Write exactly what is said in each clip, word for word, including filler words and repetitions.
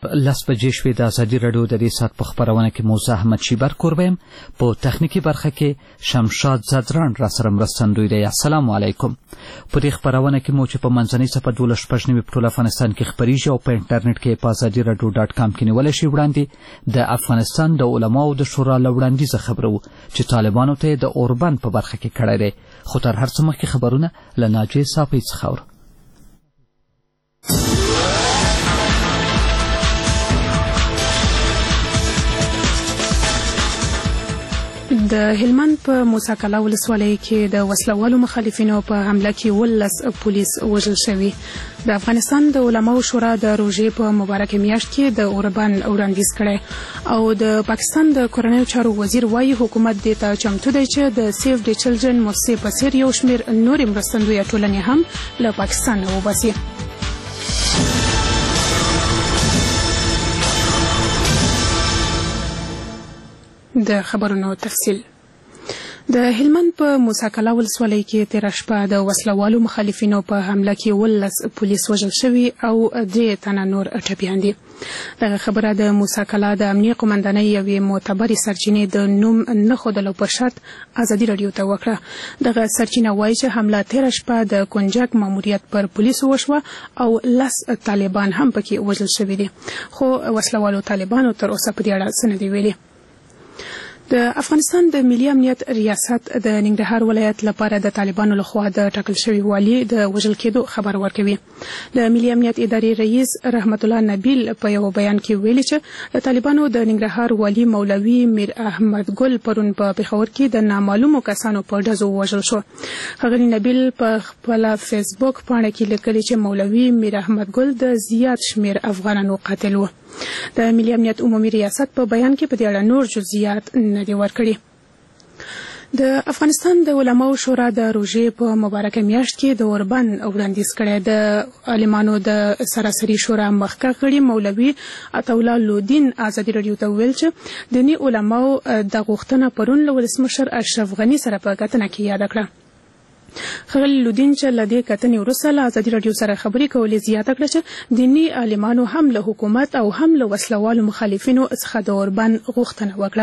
لس بجې شوې د ازادي راډیو د دې ساعت په خپرونه کې موزه احمد شیبر کوربیم په تخنیکی برخه کې شمشاد زدران را سره مرستندوی دی. السلام علیکم. په دې خپرونه کې مو چې په منځنۍ صفحه دولس شپږ نوي په ټول افغانستان کې خپریږي او په انټرنیټ کې په ازادي راډیو ډاټ کام کې نیول شي وړاندې د افغانستان د علماو د شورا له وړاندیزه خبرو چې طالبانو ته د اوربن په برخه کې کړی دی. خو تر هر څه مخکې خبرونه له ناجیې صافی څخه اورو. د هلمند په موسی کلا ولسوالۍ کې د وسلوالو مخالفینو په حمله کې ولس پولیس وژل شوي. د افغانستان د علماو شورا د روژې په مبارکه میاشت کې د اوربن وړاندیز کړی او د پاکستان د کورنیو چارو وزیر وايي حکومت دې ته چمتو دی چې د سیف د چلډرن موسسې په څیر یو شمېر نورې مرستندویه ټولنې هم له پاکستان وباسي. د خبرونو تفصیل. د هلمند په موسی کلا ولسوالۍ کې تېره شپه د وسلوالو مخالفینو په حمله کې ولس پولیس وژل شوي او درې تنه نور ټپیان دي. دغه خبره د موسی کلا د امنیه قومندانۍ یوې معتبرې سرچینې د نوم نه ښودلو په شرط ازادي راډیو ته وکړه. دغه سرچینه وایي چې حمله تېره شپه د کنجک ماموریت پر پولیسو وشوه او لس طالبان هم پکې وژل شوي دي، خو وسلوالو طالبانو تر اوسه په دې اړه څه نه دي ویلي. د افغانستان د ملي امنیت ریاست د ننګرهار ولایت لپاره د طالبانو لخوا د ټاکل شوي والي د وژل کېدو خبر ورکوي. د ملي امنیت ادارې رئیس رحمت الله نبیل په یو بیان کې ویلي چې د طالبانو د ننګرهار والي مولوي میر احمد ګل پرون په پېښور کې د نامعلومو کسانو په ډزو وژل شو. ښاغلي نبیل په خپله فیسبوک پاڼه کې لیکلي چې مولوي میر احمد ګل د زیات شمېر افغانانو قاتل و. د ملي امنیت عمومي ریاست په بیان کې په دې اړه نور جزئیات نه دي ورکړي. د افغانستان د علماو شورا د روژې په مبارکه میاشت کې د اوربن وړاندیز کړی. د عالمانو د سراسري شورا مخکښ غړي مولوي عطاالله لودین ازادي راډیو ته وویل چې دیني علماو د غوښتنه پرون له ولسمشر اشرف غني سره په کتنه کې یاده کړه. ښاغلي لودین چې له دې کتنې وروسته له ازادي راډیو سره خبرې کولې زیاته کړه چې دیني عالمانو هم له حکومت او هم له وسلوالو مخالفینو څخه د اوربن غوښتنه وکړه.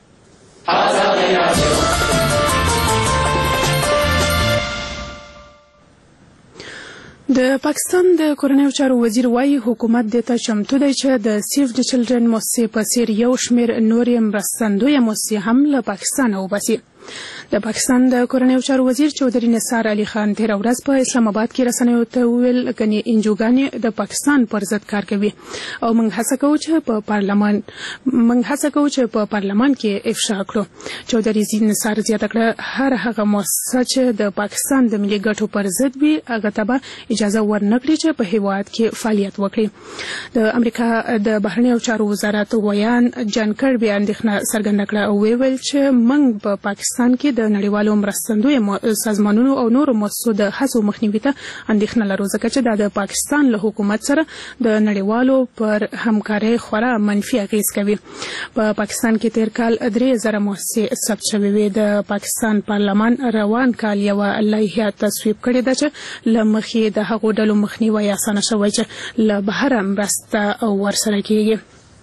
د پاکستان د کورنیو چارو وزیر وايي حکومت دې ته چمتو دی چې د سیف د چلډرن موسسې په څیر یو شمېر نورې مرستندویه موسسې هم له پاکستانه وباسي. د پاکستان د کورنیو چارو وزیر چودري نثار علي خان تېره ورځ په اسلام آباد کې رسنیو ته وویل ګنې انجوګانې د پاکستان پر ضد کار کوي او موږ هڅه کوو چې په پارلمان موږ هڅه کوو چې په پارلمان کې افشا کړو. چودري نثار زیاته کړه هر هغه مؤسسه چې د پاکستان د ملي ګټو پر ضد وي هغه ته به اجازه ورنکړي چې په هېواد کې فعالیت وکړي. د امریکا د بهرنیو چارو وزارت ویان جان کربي اندېښنه څرګنده کړه او ویل چې موږ په پاکستان کې د نړیوالو مرستندویو سازمانونو او نورو مؤسسو د هڅو مخنیوي ته اندېښنه لرو ځکه چې دا د پاکستان له حکومت سره د نړیوالو پر همکارۍ خورا منفي اغیز کوي. په پاکستان کې تېر کال درې زره مؤسسې ثبت شوې وې. د پاکستان پارلمان روان کال یوه لایحه تصویب کړې ده چې له مخې د هغو ډلو مخنیوی اسانه شوی چې له بهره مرسته ورسره کېږي.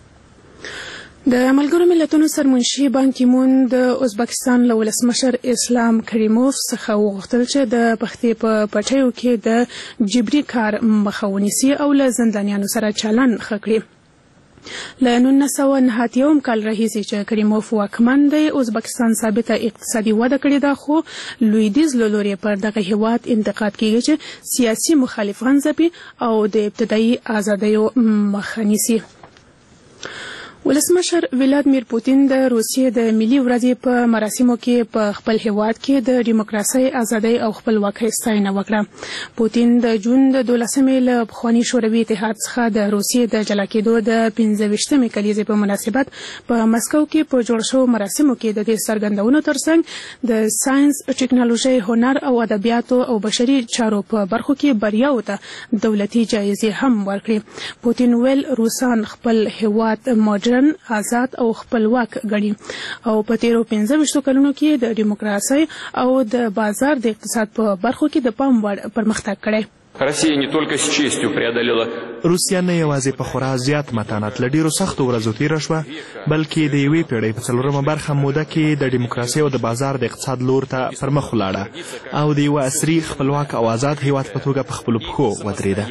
د ملګرو ملتونو سرمنشي بان کی مون د ازبکستان له ولسمشر اسلام کریموف څخه وغوښتل چې د پښتې په پټیو کې د جبري کار مخه ونیسي او له زندانیانو سره چلن ښه کړي. له نولس سوه نهه اتیا کال راهیسې چې کریموف واکمن دی ازبکستان ثابته اقتصادي وده کړې ده، خو لویدیځ له لورې پر دغه هیواد انتقاد کیږي چې سیاسي مخالفان ځپي او د ابتدایي ازادیو مخه نیسي. ولسمشر ولادیمیر پوتین د روسیې د ملي ورځې په مراسمو کې په خپل هیواد کې د دیموکراسۍ، ازادۍ او خپلواکۍ ستاینه وکړه. پوتین د جون د دولسمې له پخواني شوروي اتحاد څخه د روسیې د جلا کېدو د پنځه ویشتمې کلیزې په مناسبت په مسکو کې په جوړ شوو مراسمو کې د دې څرګندونو ترڅنګ د ساینس، ټکنالوژۍ، هنر او ادبیاتو او بشري چارو په برخو کې بریاو ته دولتي جایزې هم ورکړې. پوتین ویل روسان خپل هیواد موډرن، آزاد او خپلواک ګڼي او په تیرو پنځه ویشتو کلونو کې د دیموکراسۍ او د بازار د اقتصاد په برخو کې د پام وړ پرمختګ کړی. Россия не только с честью преодолела. روسیا نه یوازې په خورا زیات متانت له ډېرو سختو ورځو تېره شوه بلکې د یوې پېړۍ په څلورمه برخه موده کې د ډیموکراسۍ او د بازار د اقتصاد لور ته پر مخ ولاړه او د یوه عصري خپلواک او آزاد هیواد په توګه په خپلو پښو ودرېده.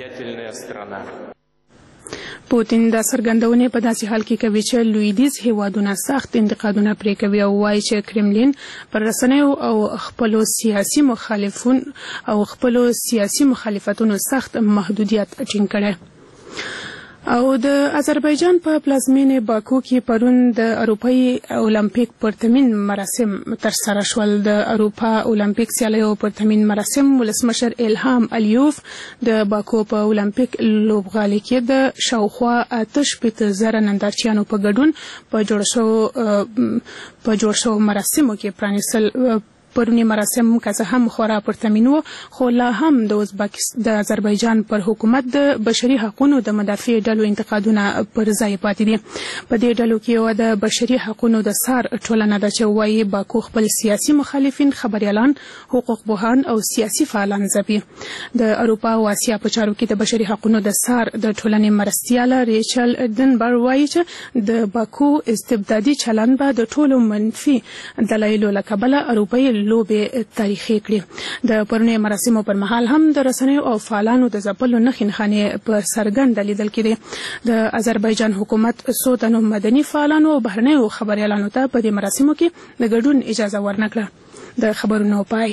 پوتین دا څرګندونې په داسې حال کې کوي چې لویدیځ هیوادونه سخت انتقادونه پرې کوي او وایي چې کرملین پر رسنیو او خپلو سیاسي مخالفون او خپلو سیاسي مخالفتونو سخت محدودیت ټینګ کړي. او د آذربایجان په پلازمینې باکو کې پرون د اروپایي اولمپیک پرتمین مراسم ترسره شول. د اروپا اولمپیک سیالیو پرتمین مراسم ولسمشر الهام الیوف د باکو په اولمپیک لوبغالي کې د شاوخوا اته شپېته زره نندارچیانو په ګډون په جوړ شوو په جوړ شوو مراسمو کې پرانیستل. پرونی مراسم که څه هم خورا پرتمین وو خو لا هم د ازبکستان د آذربایجان پر حکومت د بشري حقوقو د مدافع ډلو انتقادونه پر ځای پاتې دي. په دې ډلو کې یو د بشري حقوقو د سار ټولنه ده چې وایي باکو خپل سیاسي مخالفین خبريالان حقوق بوهان او سیاسي فعالان ځپي. د اروپا او اسیا په چارو کې د بشري حقوقو د سار د ټولنې مرستیاله ریچل ډنبر وایي چې د باکو استبدادي چلند به د ټولو منفي دلایلو له کبله اروپایي لوبې تاریخي کړي. د پرونی مراسمو پر مهال هم د رسنیو او فعالانو د ځپلو نښې نښانې په څرګنده لیدل کېدې. د آذربایجان حکومت څو تنو مدني فعالانو او بهرنیو خبريالانو ته په دې مراسمو کې د ګډون اجازه ورنکړه. د خبرونو پای.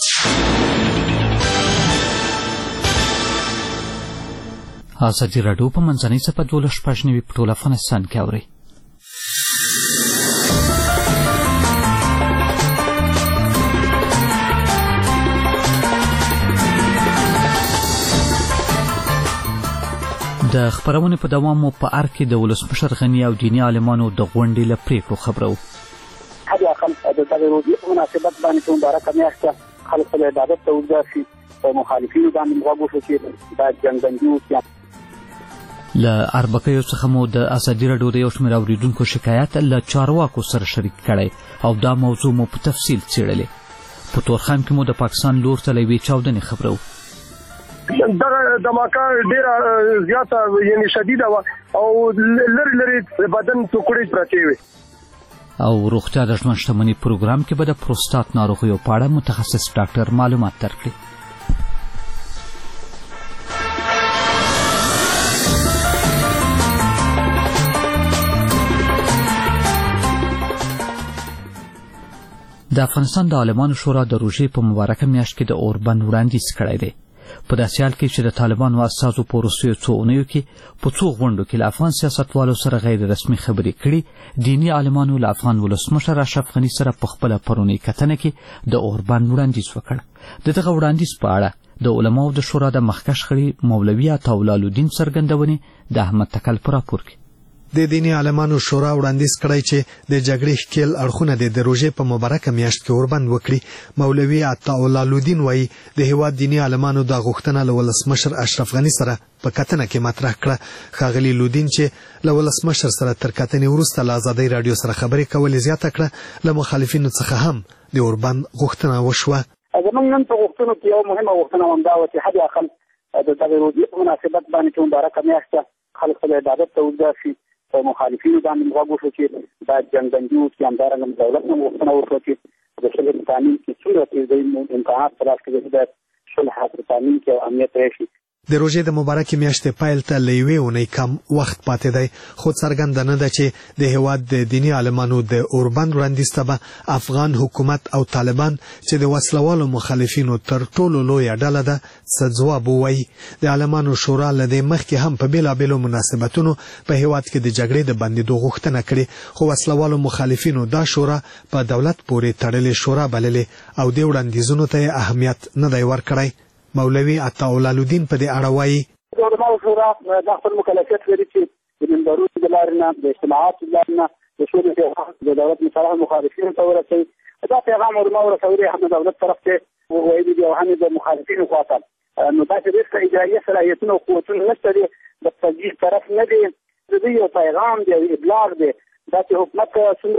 ازادي راډیو په منځنۍ څپه دولس شپږ نوي په ټول افغانستان کې اوري. د خبرونې په دوام مو په ار کې د ولسمشر غني او دیني عالمانو د غونډې له پریکړو خبرو. هغه اقل د تغیراتي مناسبت باندې کوم مبارکه میاشته خلک له عبادت ته ورځي او مخالفینو باندې موږ وشو چې دا جنګندي وکړي. له اربکیو څخه مو د ازادي راډیو د یو شمېر اوریدونکو شکایت له چارواکو سره شریک کړی او دا موضوع مو په تفصیل څېړلې. په تورخم کې مو د پاکستان لور ته له یوې چاودنې خبرو. دغه دماکه ډیره زیاته یعنی شدیده وه او لرې لرې بدن ټوکړې پرتې وې. او روغتیا د ژوند شتمنۍ پروګرام کې به د پروستات ناروغیو په اړه متخصص ډاکټر معلومات درکړي. د افغانستان د عالمانو شورا د روژې په مبارکه میاشت کې د اوربند وړاندیز کړی دی. په داسې حال کې چې د طالبانو استازو په وروستیو څو اونیو کې په څو غونډو کې له افغان سیاستوالو سره غیر رسمي خبرې کړي، دیني عالمانو له افغان ولسمشر اشرف غني سره په خپله پرونی کتنه کې د اوربند وړاندیز وکړ. د دغه وړاندیز په اړه د علماو د شورا د مخکښ غړي مولوي عطاالله الدین څرګندونې د احمد تکل په راپور کې. د دیني عالمانو شورا وړاندیز کړی چې د جګړې ښکېل اړخونه د روژې په مبارکه میاشت کې اوربند وکړي. مولوي عطاالله الدین وایي د هیواد دیني عالمانو دا غوښتنه له ولسمشر اشرف غني سره په کتنه کې مطرح کړه. ښاغلي الدین چې له ولسمشر سره تر کتنې وروسته له ازادۍ راډیو سره خبرې کولې زیاته کړه، له مخالفینو څخه هم د اوربند غوښتنه وشوه. زموږ نن په غوښتنو کې یو مهمه غوښتنه همدا وه چې حد اقل د دغې روژې په مناسبت باندې چې مبارکه میاشت ده خلک خپل عبادت ته ورځي او مخالفینو باندې موږ وشو چې دا جنګبندي وکړي. همدارنګه دولت نه غوښتنه وکړه چې د صلح په تامین کې څومره چې امکانات په لاس کې دي د صلح په تامین کې او امنیت راشي. د روژې د مبارکې میاشتې پیل ته له یوې اونۍ کم وخت پاتې دی، خو څرګنده نه ده چې د هیواد د دیني عالمانو د اوربند وړاندیز ته به افغان حکومت او طالبان چې د وسلوالو مخالفینو تر ټولو لویه ډله ده څه ځواب ووایي. د عالمانو شورا له دې مخکې هم په بېلابېلو مناسبتونو په هیواد کې د جګړې د بندېدو غوښتنه کړې، خو وسلوالو مخالفینو دا شورا په دولت پورې تړلې شورا بللې او دې وړاندیزونو ته یې اهمیت نه دی ورکړی. مولوي عطاالله الدین په دې اړه وایي د علماو شورا دا خپل مکلفیت لري چې د منبرونو د لارې نه د اجتماعاتو د لارې نه د سولې پیغام د دولت مصالح مخالفینو ته ورسوي. دا پیغام علماو رسولي هم د دولت طرف ته ویلي دي او هم د مخالفینو خواته. نو داسې ډېر اجرایي صلاحیتونه او قوتونه نشته دي، د تجدید طرف نه دی. د دوی یو پیغام دی، ابلاغ دی دا چې حکومت څومره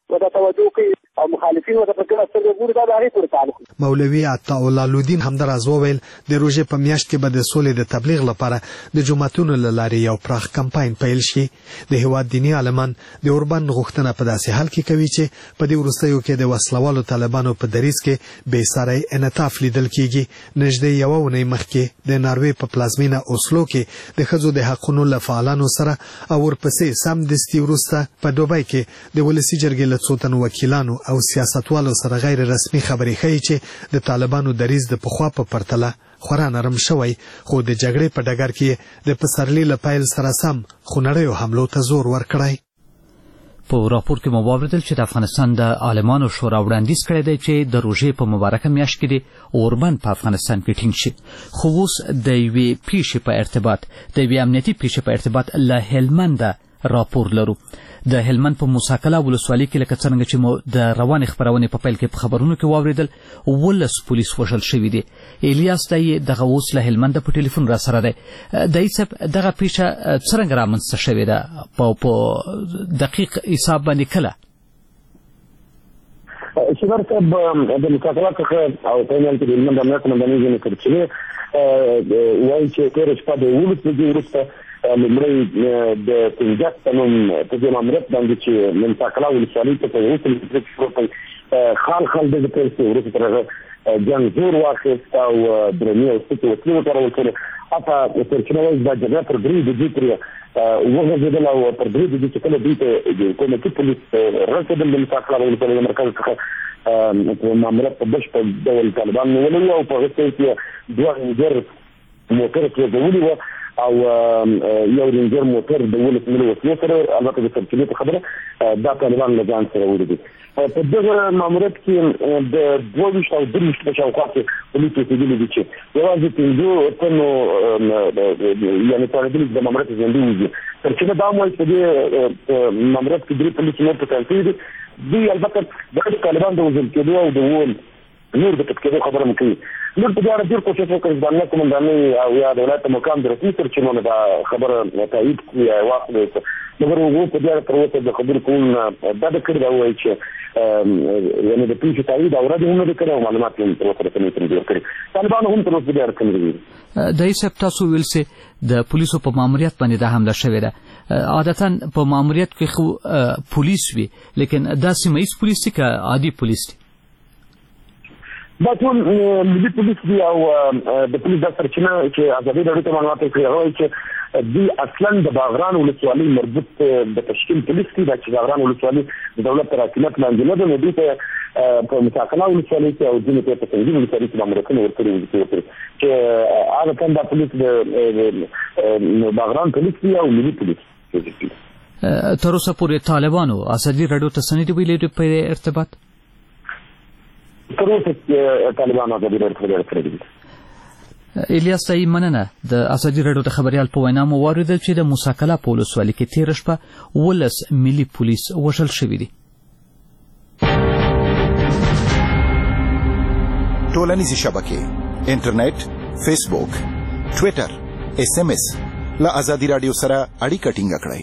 ورته توجه کوي او مخالفین ورته په کومه سترګه ګوري دا د هغې پورې تعلق لري. مولوي عطاءالله لودین همداراز وویل د روژې په میاشت کې به د سولې د تبلیغ لپاره د جوماتونو له لارې یو پراخ کمپاین پیل شي. د هېواد دیني عالمان د اوربند غوښتنه په داسې حال کې کوي چې په دې وروستیو کې د وسلوالو طالبانو په دریځ کې بې ساری انعطاف لیدل کېږي. نږدې یوه اونۍ مخکې د ناروې په پلازمینه اوسلو کې د ښځو د حقونو له فعالانو سره او ورپسې سمدستي وروسته په دوبۍ کې د ولسي جرګې له څو تنو وکیلانو او سیاستوالو سره غیر رسمي خبرې ښیي چې د طالبانو دریځ د پخوا په پرتله خورا نرم شوی، خو د جګړې په ډګر کې د پسرلي له پیل سره سم خونړیو حملو ته زور ورکړی. په راپور کې مو واوریدل چې د افغانستان د عالمانو شورا وړاندیز کړی دی چې د روژې په مبارکه میاشت کې د اوربند په افغانستان کې ټینګ شي. خو اوس د یوې پیښې په ارتباط د یوې امنیتي پیښې په ارتباط له هلمنده راپور لرو. د هلمند په موساکلا ولسوالۍ کې لکه څرنګه چې مو د روانې خپرونې په پیل کې په خبرونو کې واوریدل ولس پولیس وژل شوي دي. الیاس دای دغه اوس له هلمند په ټلیفون را سره دی. دای صاحب دغه پیښه څرنګه رامنځته شوې ده په دقیق حساب باندې کله؟ شبر صاحب د موساکلا څخه او په هلمند کې د هلمند امنیت مدني ځینې سرچینې وایي چې تېره شپه د یولس بجې وروسته لومړی د پنځه په نوم په دې ماموریت باندې چې موساکلا ولسوالۍ ته په یوه کیلومتر کې خال خال دغه پیل شوی، وروسته تر هغه جنګ زور واخیست او درنې او سپکې وسلې وکارول شولې. حتی سرچینه وایي دا جګړه تر درې بجې پورې وغځېدله او تر درې بجې چې کله دوی ته حکومتي پولیس رسېدل د موساکلا ولسوالۍ له مرکز څخه ماموریت په بشپړ ډول طالبان نیولی وو او په هغه ځای کې دوه رینجر موټر سوځولي وو او یو رینجر موټر د ولس ملي وسلې سره، البته د سرچینې په خبره دا طالبان له ځان سره وړي دي. په دغه ماموریت کې د دوه ویشت او درې ویشت په شاوخوا کې پولیس رسېدلي دي چې یوازې پنځو تنو یعنې طالبان د ماموریت ژوندي وځي. سرچینه دا هم وایي چې په دې ماموریت کې درې پولیس نور ټاکل شوي دي. دوی البته دغه د طالبان د وژل کېدو او د نور د پټ کېدو خبره هم کوي. نور په دې اړه ډېر کوشش وکړي چې د امنیت قومندانۍ او یا د ولایت مقام د رسمي سرچینو نه دا خبره تایید کړي یا واخلي، مګر هغوی په دې اړه تر اوسه د خبرې کولو نه ډډه کړې ده. ووایي چې یعنې د پیښې تایید او رد هم نه دي کړی او معلومات یې تر اوسه رسنیو ته نه دي ورکړي. طالبانو هم تر اوسه په دې اړه څه نه دي ویلي. دای صاحب تاسو ویل چې د پولیسو په ماموریت باندې دا حمله شوې ده. عادتا په ماموریت کې خو پولیس وي، لیکن دا سیمه ییز پولیس دي که عادي پولیس دي؟ دا ټول ملي پولیس دي او د پولیس دا سرچینه چې ازادي راډیو ته معلومات ورکړي هغه وایي چې دوی اصلا د باغران ولسوالۍ مربوط د تشکیل پولیس دي. دا چې باغران ولسوالۍ د دولت تر حاکمیت لاندې نه ده، نو دوی ته په موساکلا ولسوالۍ کې او ځینې ته په سنګین ولسوالۍ کې ماموریتونه ورکړي وو چې هغه کم دا پولیس د باغران پولیس دي او ملي پولیس. تر اوسه پورې طالبانو ازادي راډیو ته څه نه دي ویلي په ارتباط؟ تر اوسه طالبانو ازادي راډیو ته ورکړي دي. الیاس دای مننه. د ازادي راډیو د خبريال په وینا مو واوریدل چې د موساکلا په ولسوالۍ کې تېره شپه ولس ملي پولیس وژل شوي دي. ټولنیزې شبکې، انټرنیټ، فیسبوک، ټویټر، اس ام اس له ازادي راډیو سره اړیکه ټینګه کړئ.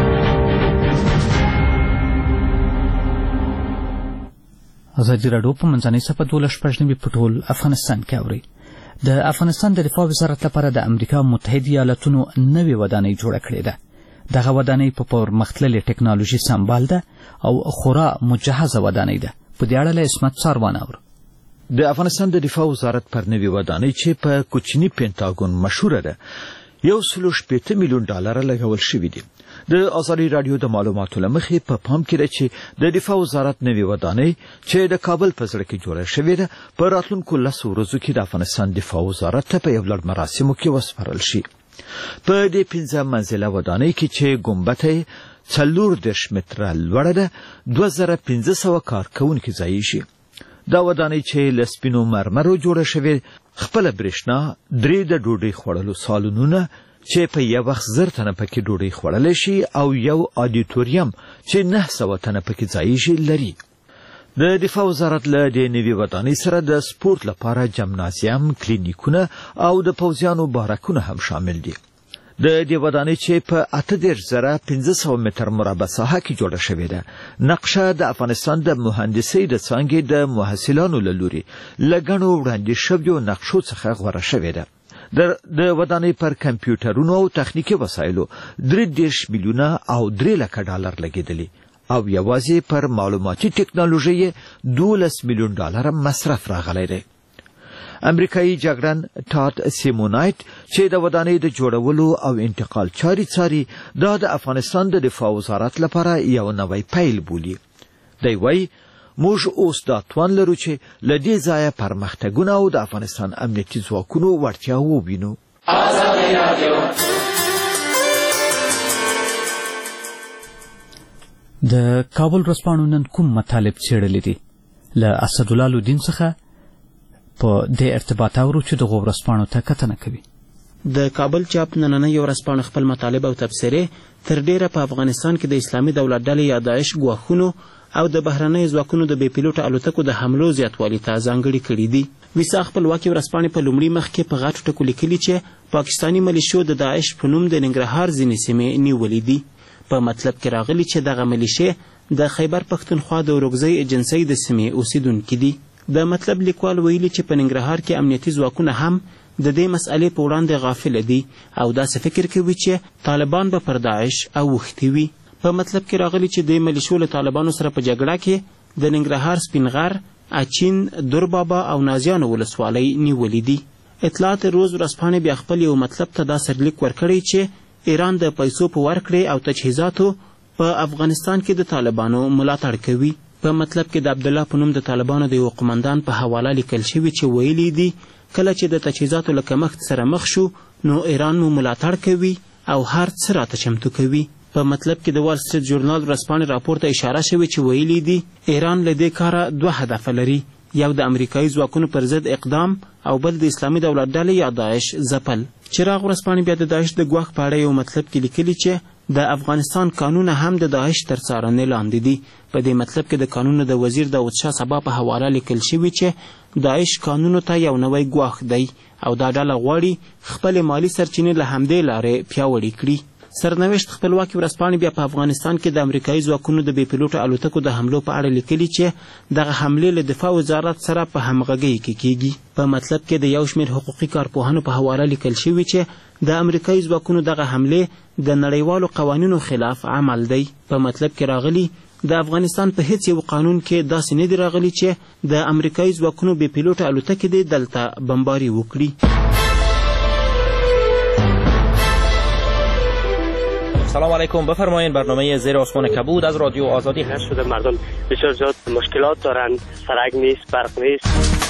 ازادي راډیو په منځنۍ صفحه دولس شپږ نوي په ټول افغانستان کې اوري. د افغانستان د دفاع وزارت لپاره د امریکا متحده ایالاتونو نوې ودانۍ جوړه کړې ده. دغه ودانۍ په پرمختللې ټکنالوژي سمبال ده او خورا مجهزه ودانۍ ده. په دې اړه له اسمت ساروان اورو. د افغانستان د دفاع وزارت پر نوې ودانۍ چې په کوچني پینټاګون مشهوره ده یو سل شپېته میلیون ډالر لګول شوي دي. د ازادي راډیو د معلوماتو لمخې په پام کې ده چې د دفاع وزارت نوې ودانۍ چې د کابل په زړه کې جوړه شوې ده په راتلونکو لسو ورځو کې د افغانستان دفاع وزارت ته په یو لړ مراسمو کې وسپارل شي. په دې پنځه منزله ودانۍ کې چې ګمبد یې څلور دېرش متره لوړه ده دوه زره پنځه سوه کارکوونکي ځایږي شي. دا ودانۍ چې له سپینو مرمرو جوړه شوې خپله برېښنا، درې د ډوډۍ خوړلو سالونونه چې په یو وخت زر تنه پکې ډوډۍ خوړلی شي او یو آډیټوریم چې نه سوه تنه پکې ځایږي لري. د دفاع وزارت له دې نوې ودانۍ سره د سپورت لپاره جمنازیم، کلینیکونه او د پوځیانو بارکونه هم شامل دي. د دې ودانۍ چې په اته دېرش زره پنځه سوه متر مربع ساحه کې جوړه شوې ده نقشه د افغانستان د مهندسۍ د څانګې د محصلانو له لوري له ګڼو وړاندې شویو نقشو څخه غوره شوې ده. د ودانۍ پر کمپیوټرونو او تخنیکي وسایلو درې دېرش میلیونه او درې لکه ډالر لګېدلي او یوازې پر معلوماتي ټکنالوژي دولس میلیون ډالر مصرف راغلی دی. امریکایي جګړن ټاد سیمونایت چې د ودانۍ د جوړولو او انتقال چاري څاري دا د افغانستان د دفاع وزارت لپاره یو نوی پیل بولي. دی وایي موږ اوس دا توان لرو چې له دې ځایه پرمختګونه او د افغانستان امنیتي ځواکونو وړتیا ووینو. د کابل ورځپاڼو نن کوم مطالب څېړلي دي؟ له اسدالله لودین څخه په دې ارتباط اورو چې د ورځپاڼو ته کتنه کوي. د کابل چاپ نننۍ ورځپاڼه خپل مطالب او تبصرې تر ډیره په افغانستان کې د اسلامي دولت ډلې یا داعش ګواښونو او د بهرنیو ځواکونو د بې پیلوټه الوتکو د حملو زیاتوالي ته ځانګړي کړي دي. ویسا خپلواکې ورځپاڼې په لومړي مخ کې په غټو ټکو لیکلي چې پاکستاني ملیشو د داعش په نوم د ننګرهار ځینې سیمې نیولې دي. په مطلب کې راغلي چې دغه ملیشې د خیبر پښتونخوا د اورګزۍ ایجنسۍ د سیمې اوسیدونکي دي. د مطلب لیکوال ویلي چې په ننګرهار کې امنیتي ځواکونه هم د دې مسئلې په وړاندې غافل دي او داسې فکر کوي چې طالبان به پر داعش اوښتي وي. په مطلب کې راغلي چې د ملیشو له طالبانو سره په جګړه کې د ننګرهار سپینغر، اچین، دوربابا او نازیانو ولسوالۍ نیولې دي. اطلاعات روز ورځپاڼې بیا خپل یو مطلب ته دا سرلیک ورکړی چې ایران د پیسو په ورکړې او تجهیزاتو په افغانستان کې د طالبانو ملاتړ کوي. په مطلب کې د عبدالله په نوم د طالبانو د یو قمندان په حواله لیکل شوي چې ویلي دي کله چې د تجهیزاتو له کمښت سره مخ شو نو ایران مو ملاتړ کوي او هر څه راته چمتو کوي. په مطلب کې د وال سټریټ ژورنال ورځپاڼې راپور ته اشاره شوې چې ویلي دي ایران له دې کاره دوه هدفه لري، یو د امریکایي ځواکونو پر ضد اقدام او بل د اسلامي دولت ډلې یا داعش ځپل. چراغ ورځپاڼې بیا د داعش د ګواښ په اړه یو مطلب کې لیکلي چې د افغانستان قانونه هم د داعش تر څارنې لاندې دي. په دې مطلب کې د قانونو د وزیر داود شاه سبا په حواله لیکل شوي چې داعش قانونو ته یو نوی ګواښ دی او دا ډله غواړي خپلې مالي سرچینې له همدې لارې پیاوړې کړي. سرنوشت خپلواکې ورځپاڼې بیا په افغانستان کې د امریکایي ځواکونو د بې پیلوټه الوتکو د حملو په اړه لیکلي چې دغه حملې له دفاع وزارت سره په همغږۍ کې کیږي. په مطلب کې د یو شمېر حقوقي کارپوهانو په حواله لیکل شوي چې د امریکایي ځواکونو دغه حملې د نړیوالو قوانینو خلاف عمل دی. په مطلب کې راغلي د افغانستان په هیڅ یو قانون کې داسې نه دي راغلي چې د امریکایي ځواکونو بې پیلوټه الوتکې دې دلته بمباري وکړي. سلام علیکم، بفرمایید. برنامه زیر آسمان کبود از رادیو آزادی هست. شده مردم بسیار زیاد مشکلات دارند، سرک نیست، برق نیست.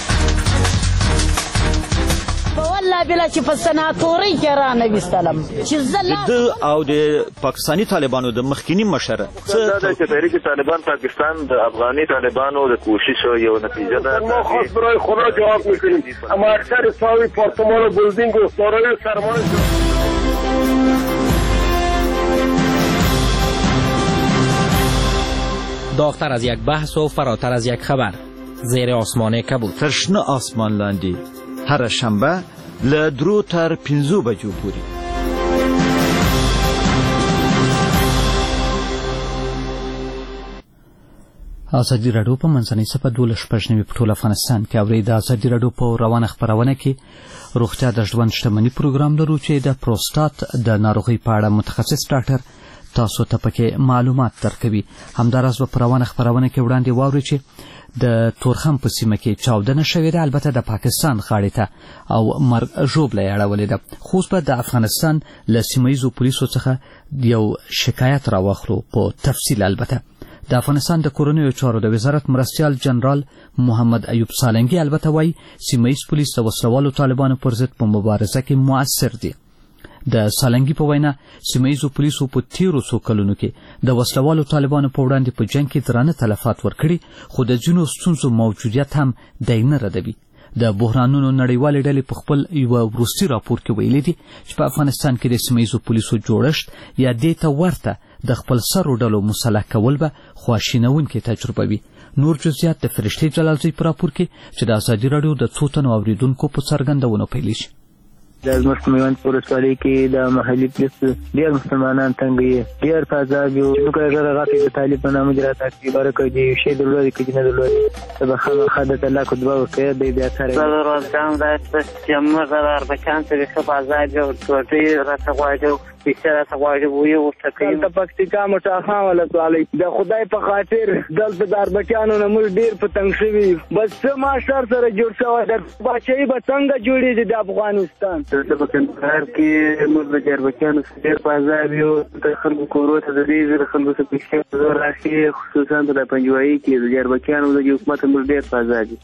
والله بلا چې په سناتوري کې را نویستلم چې زه د او د پاکستاني طالبانو د مخکینی مشره څه د تحریک طالبان پاکستان د افغاني طالبانو د کوشش یو نتیجه ده. ما خاص برای خدا جواب میکنیم اما اکثر ساوی پارتمان و بلدینگ و سارای سرمان داغتر از یک بحث و فراتر از یک خبر. زیر آسمان کبود. ترشنه آسمان لاندی هر شنبه له درو تر پنځو بجو پورې. ازادي راډیو په منځنۍ صفحه دولس شپږ نوي په ټول افغانستان کې اوري. د ازادي راډیو په روانه خبرونه کې روغتیا د ژوند شتمنۍ پروګرام لرو چې د پروستات د ناروغۍ په اړه متخصص ډاکټر تاسو ته پکې معلومات درکوي. همداراز په روانه خبرونه کې وړاندې واوري چې د تورخم په سیمه کې چاودنه شوې ده، البته د پاکستان غاړې ته او مرګ ژوبله یې اړولې ده. خو اوس به د افغانستان له سیمهییزو پولیسو څخه یو شکایت راواخلو په تفصیل. البته د افغانستان د کورنیو چارو د وزارت مرستیال جنرال محمد ایوب سالنګي البته وایي سیمهییز پولیس د وسلوالو طالبانو پر ضد په مبارزه کې مؤثر دي. د سالنګي په وینا سیمهییزو پولیسو په تیرو څو کلونو کې د وسلوالو طالبانو په وړاندې په جنګ کې درانه تلفات ورکړي، خو د ځینو ستونزو موجودیت هم دی نه ردوي. د بحرانونو نړیوالې ډلې په خپل یوه وروستي راپور کې ویلي دي چې په افغانستان کې د سیمهییزو پولیسو جوړښت یا دې ته ورته د خپل سرو ډلو مسلح کول به خواشینونکې تجربه وي. نور جزئیات د فرشتې جلالزی په راپور کې چې د ازادي راډیو د څو تنو اوریدونکو په څرګندونو پیلېږي. د زموږ په میوند په ولسوالۍ کې د محلي پولیسو ډېر مسلمانان تنګوي، ډېر په عذاب یو. موږ غږ غاټې د طالب په نامه دي راته اکتي باره کوي، یو شی درلودې که نه درلودې ته به خامخا درته الله کو دعا ورکوي دی بیا سره زه روزګان داسې چې موږ د اربکیان څخه ښه په عذاب یو ټوټې راته غواړي پیسې راته غواړي ویې ورته کوي. دلته پکتیکا مټاخان ولسوالۍ د خدای په خاطر دلته د اربکیانو نه موږ ډېر په تنګ شوي، بس څه معاشر سره جوړ شوی د باچهي به څنګه جوړېږي د افغانستان. دلته په کندهار کې موږ د اربکیانو څخه ډېر په عذاب یو، د خلکو کورو ته د دې د خلکو څخه پیسې زور راشي، خصوصا د پنجوایي کې د اربکیانو د حکومت موږ ډېر په عذاب یو.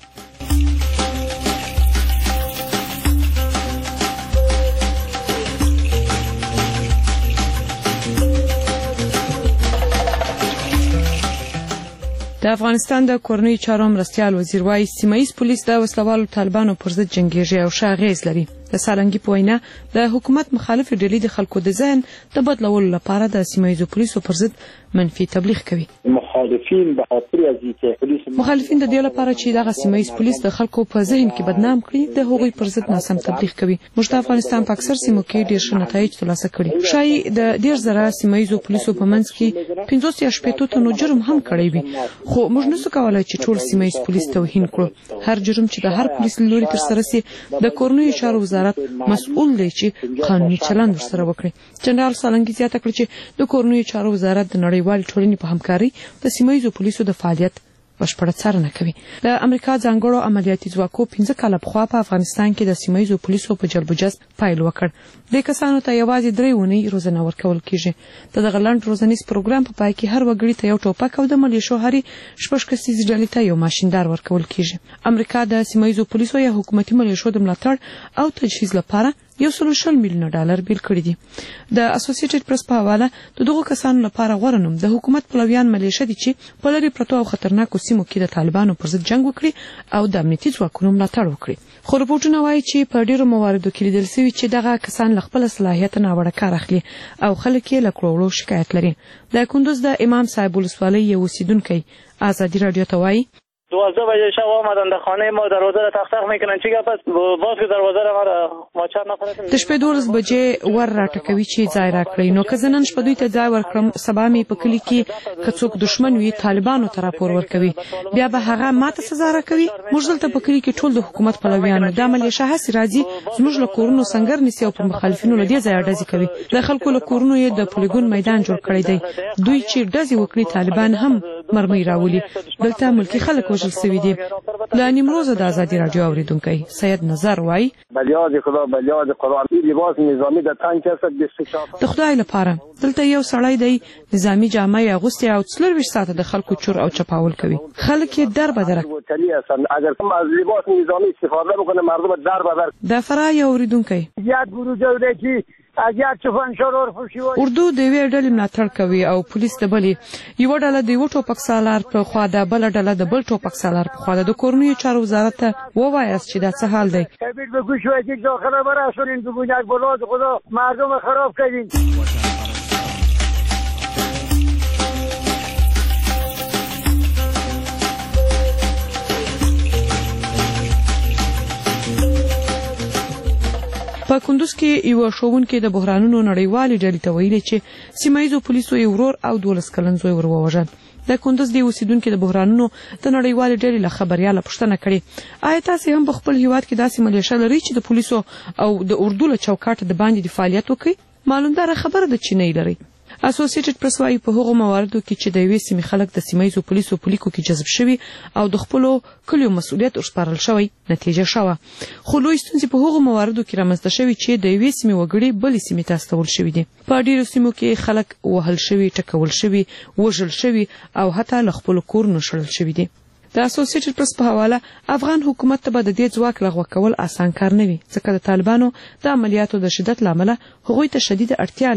د افغانستان د کورنیو چارو مرستیال وزیر وايي سیمه‌ییز پولیس د وسلوالو طالبانو پر ضد جنګیږي او ښه اغېز لري. د سالنګي په وینا د حکومت مخالف ډلې د خلکو د ذهن د بدلولو لپاره د سیمه‌ییزو پولیسو پر ضد منفي تبلیغ کوي. مخالفین به خاطر از اینکه پولیس مخالفین د دې لپاره چې دغه سیمه‌ییز پولیس د خلکو په ذهن کې بدنام کړي د هغوی پر ضد ناسم تبلیغ کوي. موږ د افغانستان په اکثر سیمو کې ډېر ښه نتایج ترلاسه کړي. شایي د ډېر زره سیمه‌ییزو پولیسو په منځ کې پنځوس یا شپېتو تنو جرم هم کړی وي، خو موږ نسو کولای چې ټول سیمه‌ییز پولیس توهین کړو. هر جرم چې د هر پولیس له لوري ترسره سي د کورنیو چارو وزارت مسؤل دی چې قانوني چلند ورسره وکړي. جنرال سالنګي زیاته کړه چې د کورنیو چارو وزارت د نړیوال ټولنې په همکاري د سیمه‌ییزو پولیسو د فعالیت بشپړه څارنه کوي. د امریکا ځانګړو عملیاتي ځواکو پنځه کاله پخوا په افغانستان کې د سیمه‌ییزو پولیسو په جلب و جذب پیل وکړ. د کسانو ته یوازې درې اونۍ روزنه ورکول کیږي. د دغه لنډ روزنیز پروګرام په پای کې هر وګړي ته یو ټوپک او د ملیشو هرې شپږ کسیزې ډلې ته یو ماشیندار ورکول کیږي. امریکا د سیمه‌ییزو پولیسو یا حکومتي ملیشو د ملاتړ او تجهیز لپاره یو سل شل میلیونه ډالر بیل کړي دي. د اسوسییټډ پریس په حواله د دغو کسانو لپاره غوره نوم د حکومت پلویان ملیشه دي چې په لرې پرتو او خطرناکو سیمو کې د طالبانو پر ضد جنګ وکړي او د امنیتي ځواکونو ملاتړ وکړي. خو رپورټونه وایي چې په ډیرو مواردو کې لیدل شوي چې دغه کسان له خپل صلاحیت ناوړه کار اخلي او خلک یې له کړو شکایت لري. د کندوز د امام صاحب ولسوالۍ یو اوسیدونکی ازادي رادیو ته وایي دوازده بجه شب آمدن در خانه ما، دروازه را تق تق میکنن. چی گپ است؟ باز که دروازه را ما ماچار نکنه. د شپې دولس بجې ور راټکوي چې ځای راکړي. نو که زه نن شپه دوی ته ځای ورکړم، سبا مې په کلي کې که څوک دښمن وي طالبانو ته راپور ورکوي، بیا به هغه ماته سزا راکوي. موږ دلته په کلي کې ټول د حکومت پلویانو د ملیشه هسې راځي زموږ له کورونو سنګر نیسي او پر مخالفینو له دې ځایه ډزې کوي. د خلکو له کورونو یې د پولیګون میدان جوړ کړی دی. دوی چې ډزې وکړي طالبان هم مرمۍ راولي. دلته ملکي خلک وژل سوي دي. د نیمروز د ازادي رادیو اوریدونکی سید نظر وای بلیاد خدا بلیاد قرآن لباس نظامی د تن کسب د خدای لپاره دلته یو سړی دی نظامی جامه اغوستي او څلورویشت ساعته د خلکو چور او چپاول کوي. خلک یې در بدر اگر کوم از لباس نظامی استفاده بکنه مردم در بدر. د فرای اوریدونکی زیات بروجو دی چې اجازه چفن شرور فشي اردو د وی ډلې ملاتړ کوي او پولیس د بلې یو ډله د یو ټوپک سالار په خوا د بل ډله د بل ټوپک سالار په خوا د کورنیو چارو وزارت ته ووایاست چې دا څه حال دی. کبیر به گوش وای چې داخله برا شورین به بنیاد بلاد خدا مردم خراب کردین. په کندوز کې یو ښوونکی د بحرانونو نړیوالې ډلې ته ویلي چې سیمه‌ییزو پولیسو یې ورور او دولس کلن زوی ور ووژل. د کندوز د اوسیدونکو د بحرانونو د نړیوالې ډلې له خبریاله پوښتنه کړې، آیا تاسې هم په خپل هیواد کې داسې ملیشه لرئ چې د پولیسو او د اردو له چوکاټه د باندې د فعالیت وکړي؟ معلومداره خبره ده چې نه لري. اسوسییټډ پریس وايي په هغو مواردو کې چې د یوې سیمې خلک د سیمه‌ییزو پولیسو په لیکو کې جذب شوي او د خپلو کلیو مسؤلیت ورسپارل شوی نتیجه شوه. خو لوی ستونزې په هغو مواردو کې رامنځته شوي چې د یوې سیمې وګړي بلې سیمې ته استول شوي دي. په ډیرو سیمو کې خلک وهل شوي، ټکول شوي، وژل شوي او حتی له خپلو کورونو شړل شوي دي. د اسوسییټډ پریس په حواله افغان حکومت ته به د دې ځواک لغوه کول اسان کار نه وي، ځکه د طالبانو د عملیاتو د شدت له امله هغوی ته شدیده اړتیا لري.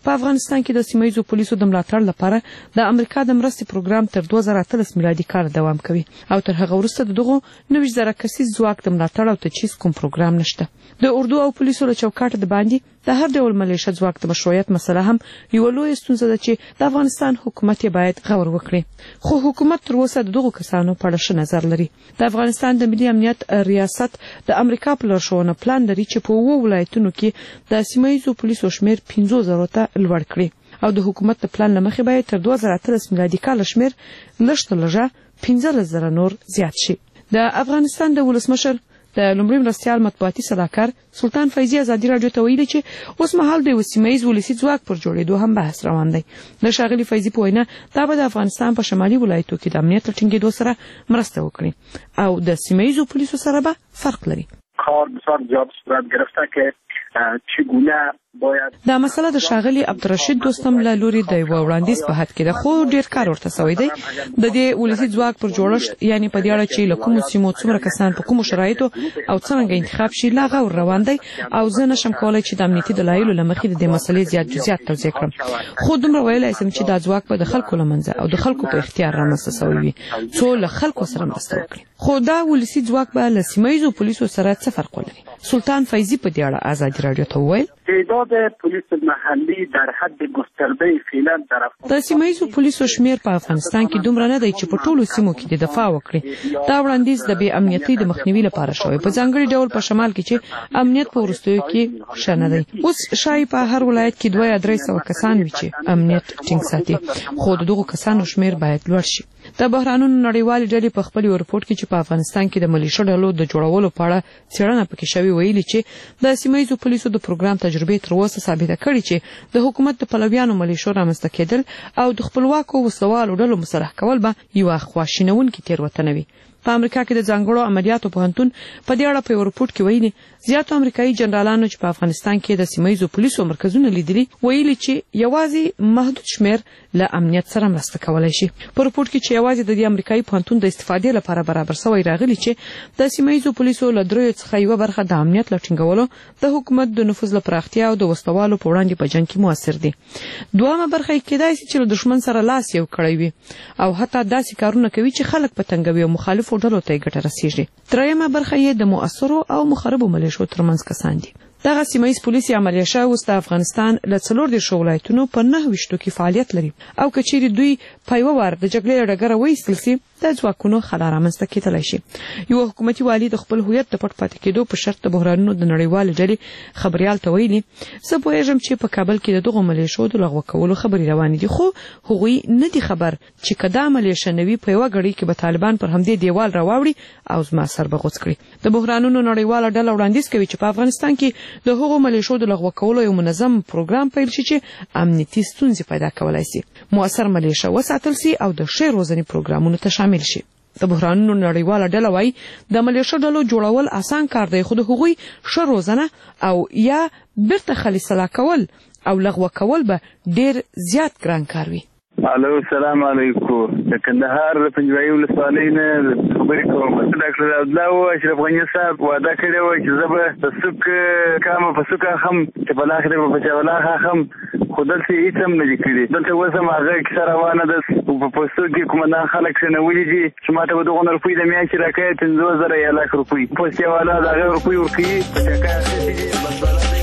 په افغانستان کې د سیمه ییزو پولیسو د ملاتړ لپاره د امریکا د مرستې پروګرام تر دوه زره اتلس میلادي کال دوام کوي او تر هغه وروسته دغه نوي زره کسیز ځواک د ملاتړ او تجهیز کوم پروګرام نشته. د اردو او پولیسو له چوکاټ د باندې د هر ډول ملیشه ځواک د مشروعیت مسله هم یو لوی ستونزه ده چې د افغانستان حکومت یې باید غور وکړي، خو حکومت تر اوسه دغه کسانو په اړه ښه نظر لري. د افغانستان د ملي امنیت ریاست د امریکا په لارښوونه پلان لري چې په اووه ولایتونو کې د سیمه ییزو پولیسو شمیر پنځه زره ته لوړ کړي او د حکومت د پلان له مخې باید تر دوه زره اتلس میلادي کال شمیر لږ تر لږه پنځلس زره نور زیات شي. د افغانستان د ولسمشر د لومړي مرستیال مطبوعاتي صلاحکار سلطان فیضي ازادي راډیو ته ویلي چې اوس مهال د سیمه ییز ولسي ځواک پر جوړېدو هم بحث روان دی. د ښاغلي فیضي په وینا دا به د افغانستان په شمالي ولایتو کې د امنیت له ټینګېدو سره مرسته وکړي او د سیمه ییزو پولیسو سره به فرق لري. کار بسیار زیاد صورت گرفته که چگونه باید دا مسله د ښاغلي عبدالرشید دوستم له لوري د یو وړاندیز په حد کې ده، خو ډیر کار ورته سوی دی. د دې ولسي ځواک پر جوړښت یعنی په دې اړه چې له کومو سیمو څومره کسان په کومو شرایطو او څنګه انتخاب شي لا غور روان دی او زه نشم کولی چې د امنیتي دلایلو له مخې د دې مسلې زیات جزئیات توضیح کړم، خو دومره ویلی شم چې دا ځواک به د خلکو له منځه او د خلکو په اختیار رامنځته سوی وي څو له خلکو سره مرسته وکړي. خو دا ولسي ځواک به له سیمه ییزو پولیسو سره څه فرق ولري؟ سلطان فیضي په دې اړه ازادي راډیو ته وویل تعداد پلیس محلی در حد گسترده فعلا در د سیمه ییزو پولیسو شمیر په افغانستان کې دومره نه دی چې په ټولو سیمو کې د دفاع وکړي. دا وړاندیز د بې امنیتۍ د مخنیوي لپاره شوی، په ځانګړي ډول په شمال کې چې امنیت په وروستیو کې ښه نه دی. اوس شایي په هر ولایت کې دوه یا درې سوه کسان وي چې امنیت ټینګ ساتي، خو د دغو کسانو شمیر باید لوړ شي. د بحرانونو نړیوالې ډلې په خپل یو رپورټ کې چې په افغانستان کې د ملیشه ډلو د جوړولو په اړه څېړنه پکې شوې ویلي چې د سیمه ییزو پولیسو د پروګرام تجربې تر اوسه ثابته کړې چې د حکومت د پلویانو ملیشو رامنځته کېدل او د خپلواکو وسلوالو ډلو مسلح کول به یوه خواشینونکې تېروتنه وي. په امریکا کې د ځانګړو عملیاتو پوهنتون په دې اړه په یو رپورټ کې ویلي زیاتو امریکایي جنرالانو چې په افغانستان کې د سیمه ییزو پولیسو مرکزونه لیدلي ویلي چې یوازې محدود شمیر له امنیت سره مرسته کولی شي. په رپورټ کې چې یوازې د دې امریکایي پوهنتون د استفادې لپاره برابر سوی راغلی چې د سیمه ییزو پولیسو له دریو څخه یوه برخه د امنیت له ټینګولو د حکومت د نفوذ له پراختیا او د وسلوالو په وړاندې په جنګ کې موثر دي. دویمه برخه یې کېدای شي چې له دښمن سره لاس یو کړی وي او حتی داسې کارونه کوي چې خلک په تنګوي او مخالفو ډلو ته یې ګټه رسیږي. درېیمه برخه یې د مؤثرو او مخربو ملیشو ترمنځ کسان دي. دغه سیمه ییز پولیس یا ملیشه اوس د افغانستان له څلور دېرش ولایتونو په نهه ویشتو کې فعالیت لري او که چیرې دوی په یوه وار د جګړې له ډګره وایستل سي د ځواکونو خلا رامنځته کېدلی شي. یوه حکومتي والي د خپل هویت د پټ پاتې کېدو په شرط د بحرانونو د نړیوالې ډلې خبریال ته ویلي زه پوهېږم چې په کابل کې د دغو ملیشو د لغوه کولو خبرې روانې دي، خو هغوی نه دي خبر چې که دا ملیشه نه وي په یوه ګړۍ کې به طالبان پر همدې دیوال راواوړي او زما سر به غوڅ کړي. د بحرانونو نړیواله ډله وړاندیز کوي چې په افغانستان کې د هغو ملیشو د لغوه کولو یو منظم پروګرام پیل شي چې امنیتي ستونزې پیدا کولی سي، مؤثر ملیشه وساتل سي او د ښې روزنې پروګرامونو ته شامل شي. د بحرانونو نړیواله ډله وایي د ملیشه ډلو جوړول اسان کار دی، خو د هغوی ښه روزنه او یا بیرته خلیصلا کول او لغوه کول به ډیر زیات ګران کار وي. الو السلام علیکم. د کندهار د پنجوایي ولسوالۍ نه خبرې کوم. ډاکټر عبدالله و اشرف غني صاحب وعده کړې وه چې زه به په سوک کامه په سوک اخم چې په لاخرې به په چاولاخ اخم، خو دلته هېڅ هم نه دي کړي. دلته اوس هم هغه کیسه روانه ده. په پوستو کې قومندان خلک شنولي دي چې ما ته به دغونه روپۍ د میاشتې راکوي پنځوس زره یا لاک روپۍ. پوستې والا د هغه روپۍ ورکوي په چکه اخیستې دي. بس بالا دی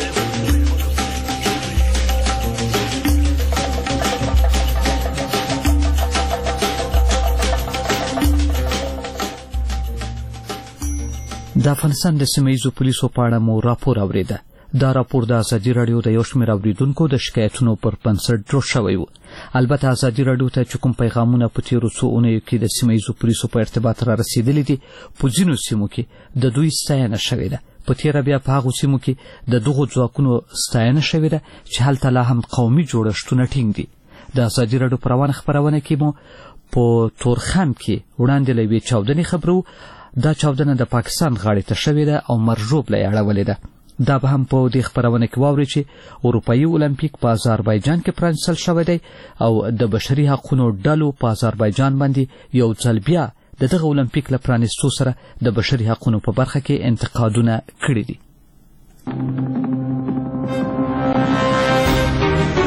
د افغانستان د سیمه ییزو پولیسو په اړه مو راپور اورېده. دا راپور د ازادي راډیو د یو شمېر اورېدونکو د شکایتونو پر بنسټ جوړ شوی و. البته ازادي راډیو ته چې کوم پیغامونه په تېرو څو اونیو کې د سیمه ییزو پولیسو په ارتباط را رسېدلي دي په ځینو سیمو کې د دوی ستاینه شوې ده. په تېره بیا په هغو سیمو کې د دغو ځواکونو ستاینه شوې ده چې هلته لا هم قومي جوړښتونه ټینګ دي. د ازادي راډیو په روانه خپرونه کې مو په تورخم کې وړاندې له یوې چاودنې خبرو. دا چاودنه د پاکستان غاړې ته شوې ده او مرژوب له یې اړولې ده. دا به هم په دې خپرونه کې واورئ چې اروپایي اولمپیک په آذربایجان کې پرانیستل شوی دی او د بشري حقونو ډلو په آذربایجان باندې یو ځل بیا د دغه اولمپیک له پرانیستو سره د بشري حقونو په برخه کې انتقادونه کړي دي.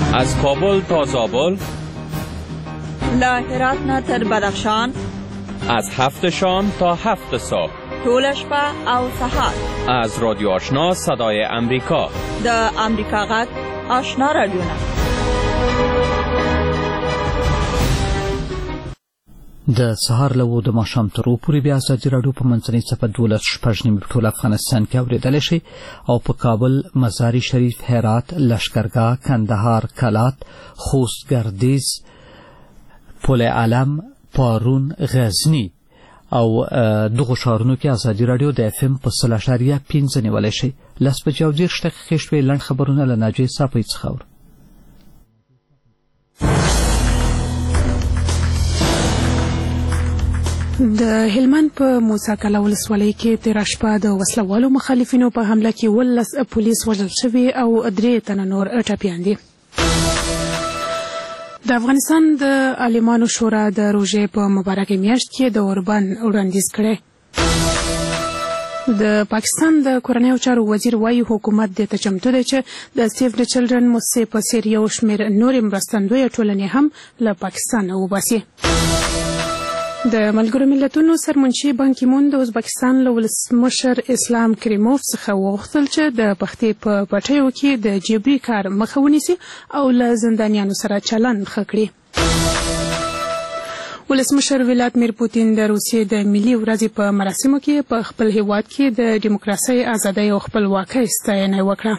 از کابل تا زابل، له هرات نه تر بدخشان، از هفت شام تا هفت صبح، ټوله شپه او سهار. از رادیو آشنا صدای امریکا، د امریکا غږ آشنا رادیونه. د سهار له اوو د ماښام تر اوو پورې بیا ازادي راډیو په منځنۍ څپه دولس شپږ نیمې په ټول افغانستان کې اورېدلی شئ او په کابل، مزار شریف، هرات، لشکرګاه، کندهار، کلات، خوست، ګردیز، پل علم، پارون، غزني او دغو ښارونو کې ازادي راډیو د اف ام په سل اشاریه پنځه نیولی شئ. لس بجې او دېرش دقیقې شوې. لنډ خبرونه له ناجیې صافۍ څخه اورو. د هلمند په موسی کلا ولسوالۍ کې تېره شپه د وسلوالو مخالفینو په حمله کې ولس پولیس وژل شوي او درې تنه نور ټپیان دي. د افغانستان د عالمانو شورا د روژې په مبارکه میاشت کې د اوربند وړاندیز کړی. د پاکستان د کورنیو چارو وزیر وایي حکومت دې ته چمتو دی چې د سیف د چلډرن موسسې په څېر یو شمېر نورې مرستندویه ټولنې هم له پاکستانه وباسي. د ملګرو ملتونو سرمنشي بان کی مون د ازبکستان له ولسمشر اسلام کریموف څخه وغوښتل چې د پښتې په پټیو کې د جبري کار مخه ونیسي او له زندانیانو سره چلند ښه کړي. ولسمشر ولادیمیر پوتین د روسیې د ملي ورځې په مراسمو کې په خپل هیواد کې د ډیموکراسۍ، ازادۍ او خپلواکۍ ستاینه وکړه.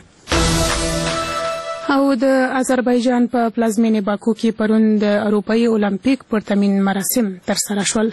او د آذربایجان په پلازمینې باکو کې پرون د اروپایي اولمپیک پرتمین مراسم ترسره شول.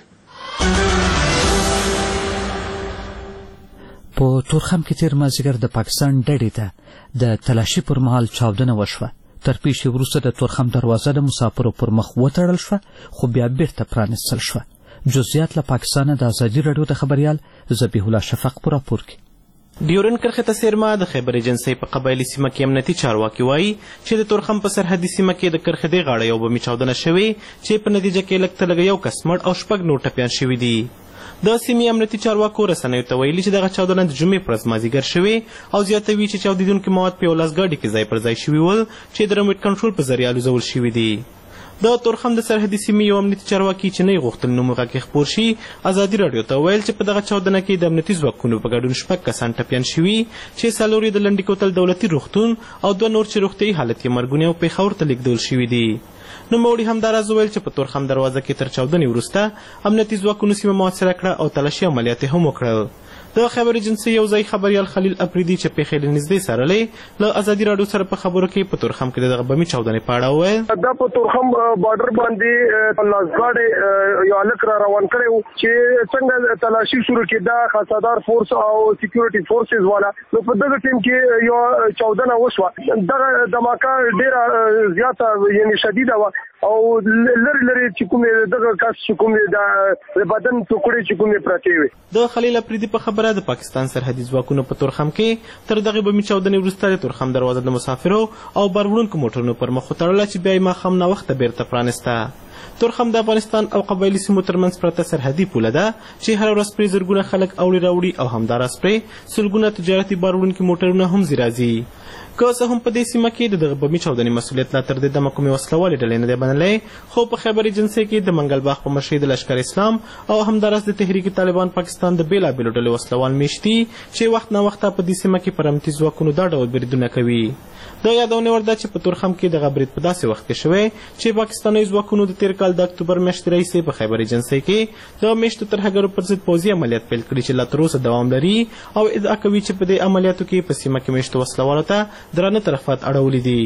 په تورخم کې تېر مازدیګر د پاکستان ډډې ته د تلاشي پر مهال چاودنه وشوه. تر پیښې وروسته د تورخم دروازه د مسافرو پر مخ وتړل شوه، خو بیا بیرته پرانیستل شوه. جزئیات له پاکستانه د ازادي راډیو د خبریال ذبیح الله شفق په راپور کې. ډیورن کرښې ته څیرمه د خیبر ایجنسۍ په قبایلي سیمه کې امنیتي چارواکي وایي چې د تورخم په سرحدي سیمه کې د کرښې دې غاړه یو بمي چاودنه شوې چې په نتیجه کې لږ تر لږه یو کس مړ او شپږ نور ټپیان شوي دي. د سیمې امنیتي چارواکو رسنیو ته ویلي چې دغه چاودنه د جمعې په ورځ مازدیګر شوې او زیاتوي چې چاودېدونکي مواد په یو لاس ګاډي کې ځای پر ځای شوي ول چې د رموټ کنټرول په ذریعه الوزول شوي دي. د تورخم د سرحدي سیمې یو امنیتي چارواکي چې نه یې غوښتل نوم غږ کې خپور شي ازادي راډیو ته وویل چې په دغه چاودنه کې د امنیتي ځواکونو په ګډون شپږ کسان ټپیان شوي چې څلور یې د لنډي کوتل دولتي روغتون او دوه نور چې روغتیایي حالت یې مرګونی او پېښور ته لیږدول شوي دي. نوموړي همداراز وویل چې په تورخم دروازه کې تر چاودنې وروسته امنیتي ځواکونو سیمه محاصره کړه او تلاشي عملیات یې هم وکړل. د خبر ایجنسۍ یو ځای خبریال خلیل اپریدي چې پیښې له نږدې څارلې له ازادي راډیو سره په خبرو کې په تورخم کې دغه بمي چاودنې په اړه وویل. دا په تورخم بارډر باندې لاسګاډې یو هلک را روان کړی و چې څنګه تلاشي شروع کېده خاصدار فورس او سکیورټي فورسز والا. نو په دغه ټیم کې یو چاودنه وشوه. دغه دماکه ډېره زیاته یعنې شدیده وه او لرې لرې چې کومې دغه کس چې کومې د بدن ټوکړې چې کومې پرتې وې. د خلیل اپریدي په خبره د پاکستان سرحدي ځواکونو په تورخم کې تر دغې بمي چاودنې وروسته د تورخم دروازه د مسافرو او بار وړونکو موټرونو پر مخ وتړله چې بیا یې ماښام ناوخته بیرته پرانیسته. تورخم د افغانستان او قبایلي سیمو ترمنځ پرته سرحدي پوله ده چې هره ورځ پرې زرګونه خلک اوړي راوړي او همداراز پرې سلګونه تجارتي بار وړونکي موټرونه هم ځي راځي. که څه هم په دې سیمه کې د دغه بمي چاودنې مسؤلیت لا تر دې دمه کومې وسلوالې ډلې نه دی منلی، خو په خیبر ایجنسۍ کې د منګل باغ په مشرۍ د لشکر اسلام او همداراز د تحریک طالبان پاکستان د بېلابېلو ډلې وسلوال میشت دي چې وخت ناوخته په دې سیمه کې پر امنیتي ځواکونو دا ډول بریدونه کوي. د یادونې وړ ده چې په تورخم کې دغه برید په داسې وخت کې شوی چې پاکستاني ځواکونو د تېر کال د اکتوبر میاشتې راهیسې په خیبر ایجنسۍ کې د میشتو ترهګرو پر ضد پوځي عملیات پیل کړي چې لا تر اوسه دوام لري او ادعا کوي چې په دې عملیاتو کې په سیمه کې میشتو وسلوالو ته درانه تلفات اړولي دي.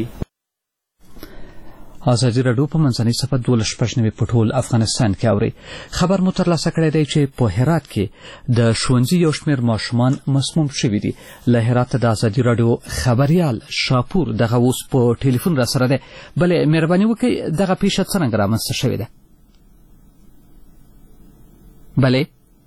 ازادي راډیو په منځنۍ صفحه دولس شپږ نوي په ټول افغانستان کې اوري. خبر مو ترلاسه کړی دی چې په هرات کې د ښوونځي یو شمېر ماشومان مسموم شوي دي. له هراته د ازادي راډیو خبریال شاپور دغه اوس په ټلیفون را سره دی. بلې مهرباني وکړئ دغه پیښه څرنګه رامنځته شوې ده؟ بلې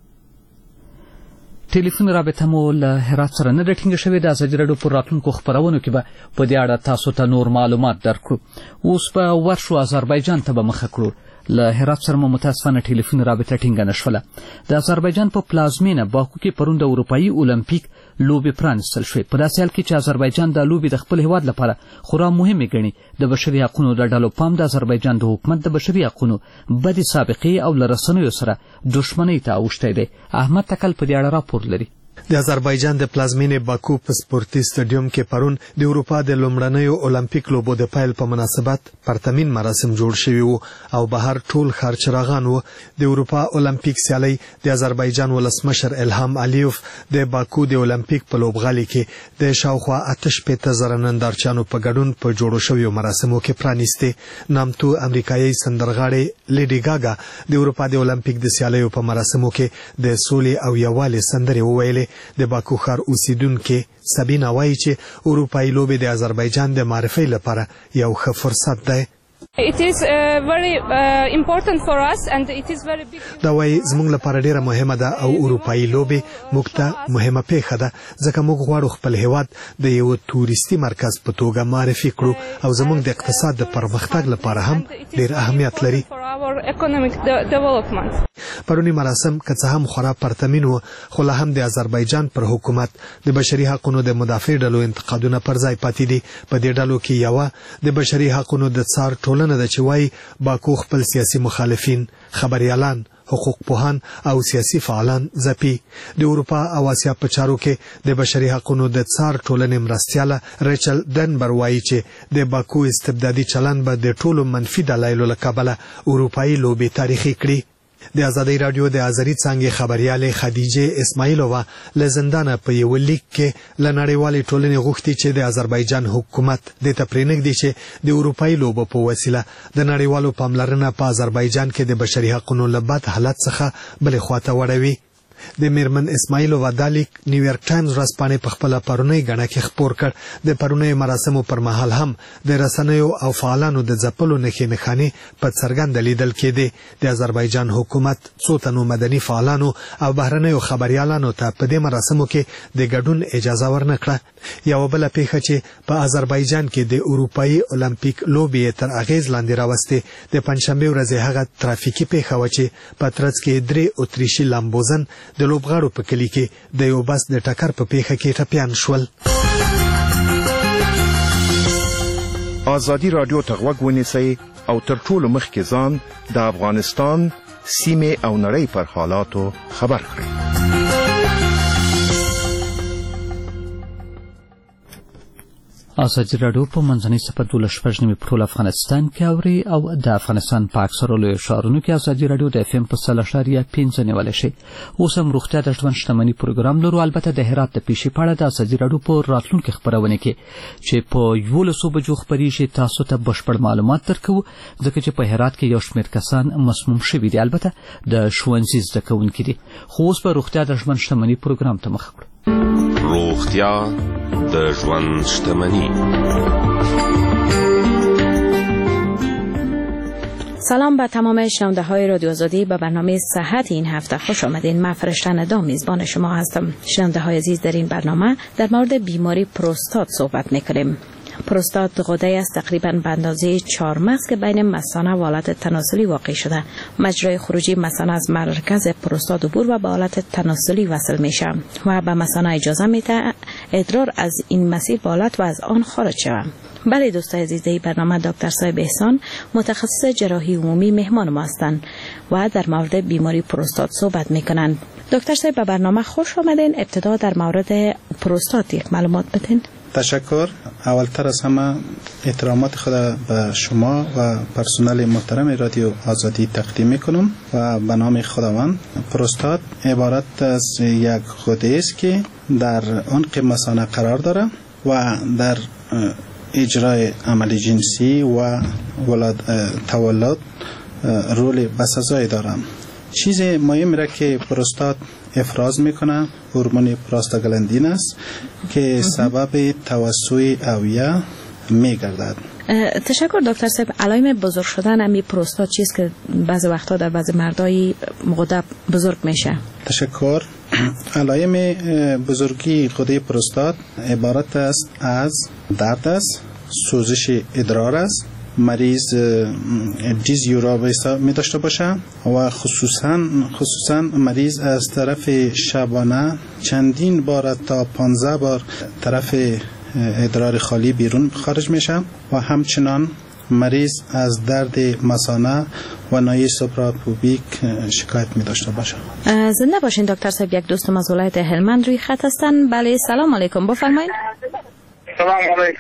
ټلیفون رابطه مو له هرات سره نه ده ټینګه شوې. د ازادي راډیو پر راتلونکو خپرونو کې به په دې اړه تاسو ته نور معلومات درکړو. اوس به ورشو آذربایجان ته به مخه کړو. له هرات سره متاسفانه ټلیفون رابطه ټینګه نشوله. د آذربایجان په پلازمینه باکو کې پرون د اروپایي اولمپیک لوبې پرانستل شوې. په داسې حال کې چې آذربایجان د لوبې د خپل هیواد لپاره خورا مهمه ګڼي. د بشري حقوقو د ډلو پام د آذربایجان د حکومت د بشري حقوقو بدې سابقې او له رسنیو سره دښمنۍ ته اوښتی دی. احمد تکل په دې اړه راپور لري. د آذربایجان د پلازمینې باکو په سپورتي سټیډیوم کې پرون د اروپا د لومړنیو اولمپیک لوبو د پیل په مناسبت پرتمین مراسم جوړ شوي وو او بهر ټول ښار چراغان وو. د اروپا اولمپیک سیالۍ د آذربایجان ولسمشر الهام الیوف د باکو د اولمپیک په لوبغالي کې د شاوخوا اته شپېته زره نندارچیانو په ګډون په جوړو شویو مراسمو کې پرانیستې. نامتو امریکایي سندرغاړې لیډي ګاګا د اروپا د اولمپیک د سیالیو په مراسمو کې د سولې او یووالي سندرې وویلې. د باکو ښار اوسیدونکو سابینا وایي چې اروپایي لوبې د آذربایجان د معرفي لپاره یو ښه فرصت دی. It is uh, very uh, important for us and it is very big. دا وایي زموږ لپاره ډیره مهمه ده او اروپایي لوبې موږ ته مهمه پیښه ده ځکه موږ غواړو خپل هیواد د یو توريستي مرکز په توګه معرفي کړو او زموږ د اقتصاد د پرمختګ لپاره هم ډیر اهمیت لري. پرونی مراسم که څه هم خورا پرتمین و خو له هم د آذربایجان پر حکومت د بشري حقوقو د مدافع ډلو انتقادونه پر ځای پاتې دي. په دې ډلو کې یو د بشري حقوقو د څار ټولنه ده چې وايي باکو خپل سیاسي مخالفین، خبريالان، حقوق پوهان او سیاسي فعالان ځپي. د اروپا او اسیا په چارو کې د بشري حقوقو د څار ټولنې مرستياله ریچل ډنبر وایي چې د باکو استبدادي چلن به د ټولو منفي دلایلو له کبله اروپایي لوبې تاریخي کړي. د آزادۍ رادیو د آذری څانګې خبرياله خدیجه اسماعیلووا له زندانه په یو لیک کې له نړیوالې ټولنې غوښتي چې د آذربایجان حکومت د تپرینګ دي چې د اروپایي لوبو په وسیله د نړیوالو پاملرنه په آذربایجان کې د بشري حقوقو لبد حالت څخه بل خواته وړوي. د میرمن اسماعیلووا دالیک نیویارک ټایمز ورځپاڼې په خپل پرونی غڼه کې خبر کړ. د پرونی مراسمو پر مهال هم د رسنیو او فعالانو د ځپلو نښې نښانې په څرګند لیدل کېدې. د آذربایجان حکومت څو تنو مدني فعالانو او بهرنیو خبريالانو ته په دې مراسمو کې د ګډون اجازه ورنکړه. یو بل پیښه چې په آذربایجان کې د اروپایي اولمپیک لوبې تر اغیز لاندې راوستې د پنځشنبه ورځ هغه ترافیکي پیښه و چې په ترڅ کې درې اتریشي لامبوزن د لوبغاړو په کلی کې د یو بس د ټکر په پیښه کې ټپیان شول. آزادي رادیو ته غوږ ونیسئ او تر ټولو مخکې ځان د افغانستان سیمې او نړۍ پر حالاتو خبر کړئ. آزادي رادیو په منځنۍ صفحه دولس شپږ نیمې په ټول افغانستان کې اوري او د افغانستان په اکثرو لویو ښارونو کې آزادي رادیو د اف ام په سل اشاریه پنځه نیولی شي. اوس هم روغتیا د ژوند شتمنۍ پروګرام لرو. البته د هرات د پیښې په اړه د آزادي رادیو په راتلونکي خبرونه کې چې په یولسو بجو خپرېږي تاسو ته بشپړ معلومات درکوو ځکه چې په هرات کې یو شمېر کسان مسموم شوي دي. البته د ښوونځي زده کوونکي دي. خو اوس به روغتیا د ژوند شتمنۍ پروګرام ته مخ کړو. روغتیا د ژوند شتمنی. سلام به تمام شنونده های رادیو آزادی. به برنامه صحت این هفته خوش آمدین. من فرشته ندا میزبان شما هستم. شنونده های عزیز، در این برنامه در مورد بیماری پروستات صحبت میکنیم. پروستات غده است تقریبا به اندازه چهار مغز که بین مثانه و حالت تناسلی واقع شده. مجرای خروجی مثانه از مرکز پروستات عبور و به حالت تناسلی وصل میشه و به مثانه اجازه میده ادرار از این مسیر به حالت و از آن خارج شود. بله دوستای عزیز، در برنامه دکتر صاحب احسان متخصص جراحی عمومی مهمان ما هستند و در مورد بیماری پروستات صحبت میکنند. دکتر صاحب به برنامه خوش آمدین. ابتدا در مورد پروستات یک معلومات بدین. تشکر. اولتر از همه احترامات خود به شما و پرسنل محترم رادیو آزادی تقدیم میکنم و به نام خداوند. پروستات عبارت از یک غده است که در عنق مثانه قرار داره و در اجرای عمل جنسی و ولاد تولد رول بسزایی داره. چیز مهم را که پروستات افراز میکنه هورمون پروستاگلاندین است که سبب توسع اوعیه میگردد. تشکر دکتر صاحب. علائم بزرگ شدن امی پروستات چیست که بعضی وقتا در بعضی مردای غده بزرگ میشه؟ تشکر. علائم بزرگی غده پروستات عبارت است از درد است، سوزش ادرار است، مریض دیزیورا می داشته باشه و خصوصا خصوصا مریض از طرف شبانه چندین بار تا پانزده بار طرف ادرار خالی بیرون خارج میشه و همچنان مریض از درد مثانه و نایه سوپراپوبیک شکایت می داشته باشه. زنده باشین دکتر صاحب. یک دوستم از ولایت هلمند روی خط هستن. بله سلام علیکم، بفرمایید. سلام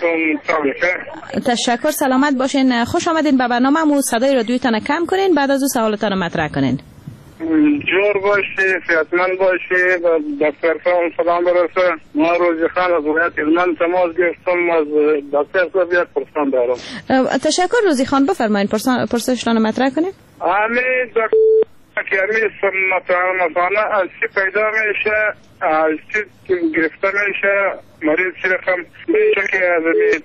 علیکم. تشکر، سلامت باشین. خوش آمدین به برنامه. مو صدای رادیوتان کم کنین، بعد از او سوالتان مطرح کنین. جور باشی، صحتمند باشی. دکتر صاحب سلام برسه. ما روزی خان از ولایت هلمند تماس گرفتم. از دکتر صاحب یک پرسان دارم. تشکر روزی خان، بفرمایید پرسشتان مطرح کنین. همین دکتر که همین مثلا از چی پیدا میشه، از چی گرفته میشه، مریض چی رقم میشه که از همین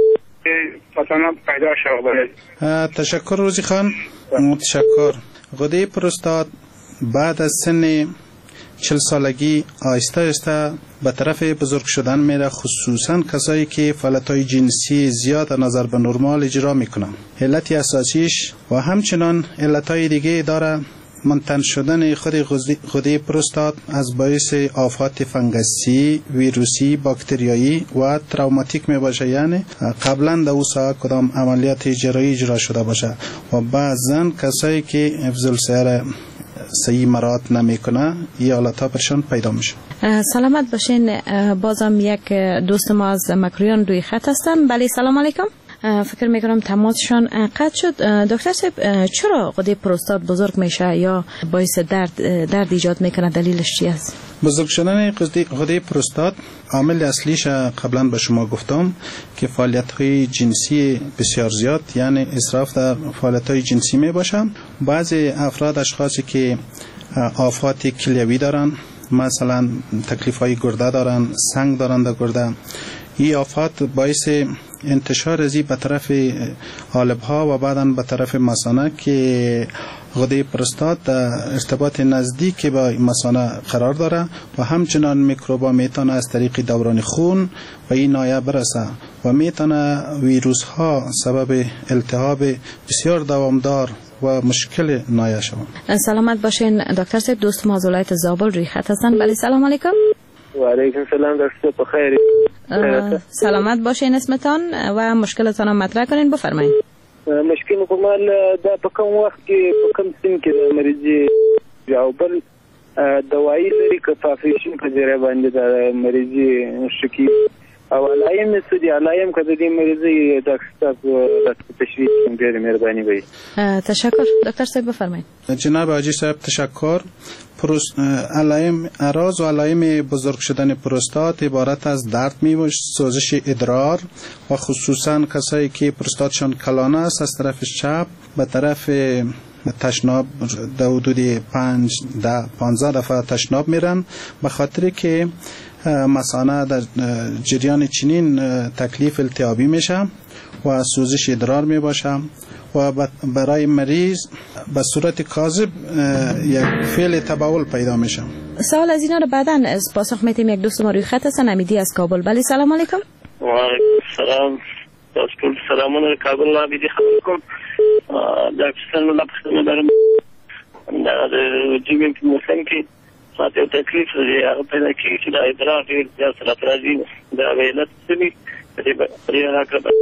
مثلا پیدا شود. تشکر روزی خان، تشکر. غده پروستات بعد از سن چل سالگی آهسته آهسته به طرف بزرگ شدن میره، خصوصا کسایی که فعالیت‌های جنسی زیاد از نظر به نرمال اجرا میکنن. علت اساسیش و همچنان علت‌های دیگه داره. منتن شدن خود غده پروستات از باعث آفات فنگسی، ویروسی، باکتریایی و تروماتیک می باشه، یعنی قبلا در او ساعت کدام عملیات جراحی اجرا شده باشه و بعضا کسایی که حفظ السیر صحیح مراعات نمیکنه این حالتها برشان پیدا میشه. سلامت باشین. بازم یک دوست ما از مکرویان روی خط هستن. بله سلام علیکم. فکر میکنم تماسشان قطع شد. دکتر صاحب چرا غده پروستات بزرگ میشه یا باعث درد درد ایجاد میکنه؟ دلیلش چی است؟ بزرگ شدن غده پروستات عامل اصلیش قبلا به شما گفتم که فعالیت‌های جنسی بسیار زیاد، یعنی اسراف در فعالیت‌های جنسی می باشه. بعضی افراد اشخاصی که آفات کلیوی دارن، مثلا تکلیف‌های گرده دارن، سنگ دارن در گرده، این آفات باعث انتشار ازی به طرف قالب‌ها و بعداً به طرف مثانه که غده پروستات ارتباط نزدیک با مثانه قرار داره و همچنان میکروبا میتونه از طریق دوران خون و این نایه برسه و میتونه ویروس ها سبب التهاب بسیار دوامدار و مشکل نایه شود. سلامت باشین دکتر صاحب. دوست ما از ولایت زابل روی خط هستن. بله سلام علیکم. و علیکم سلام دکتر، بخیر. سلامت باشین. اسمتان و مشکلتان را مطرح کنین، بفرمایید. مشکل کومال دا په کوم وخت کې په کوم سن کې د مریضي او بل دوايي لري که فافیشن په ذریعہ باندې د مریضي شکی او علایم سدي علایم کده د مریضي ډاکټر د تشریح ډېر مهرباني وي. تشکر دکتر صاحب، بفرمایید. جناب حاجی صاحب تشکر. علائم اراز و علائم بزرگ شدن پروستات عبارت از درد میباشه، سوزش ادرار و خصوصا کسایی که پروستاتشان کلانه است از طرف چپ به طرف تشناب در حدود پنج ده پانزده دفعه تشناب میرن، به خاطر که مثانه در جریان چنین تکلیف التهابی میشه و سوزش ادرار میباشه و برای مریض به صورت کاذب یک فعل تبول پیدا میشه. سوال از اینا رو بعداً از پاسخ میتیم. یک دوست ما روی خط هستن، امیدی از کابل. بله سلام علیکم. و علیکم السلام. دکتر سلامونه کابل امیدی خبرکم. دکتر نو لپسنه دارم. در جیبیم که مثلا که ساعت تکلیف یا پیدا کی چې د ادرار ډیر زیات سره راځي دا ویلت سمي پرې راکړه.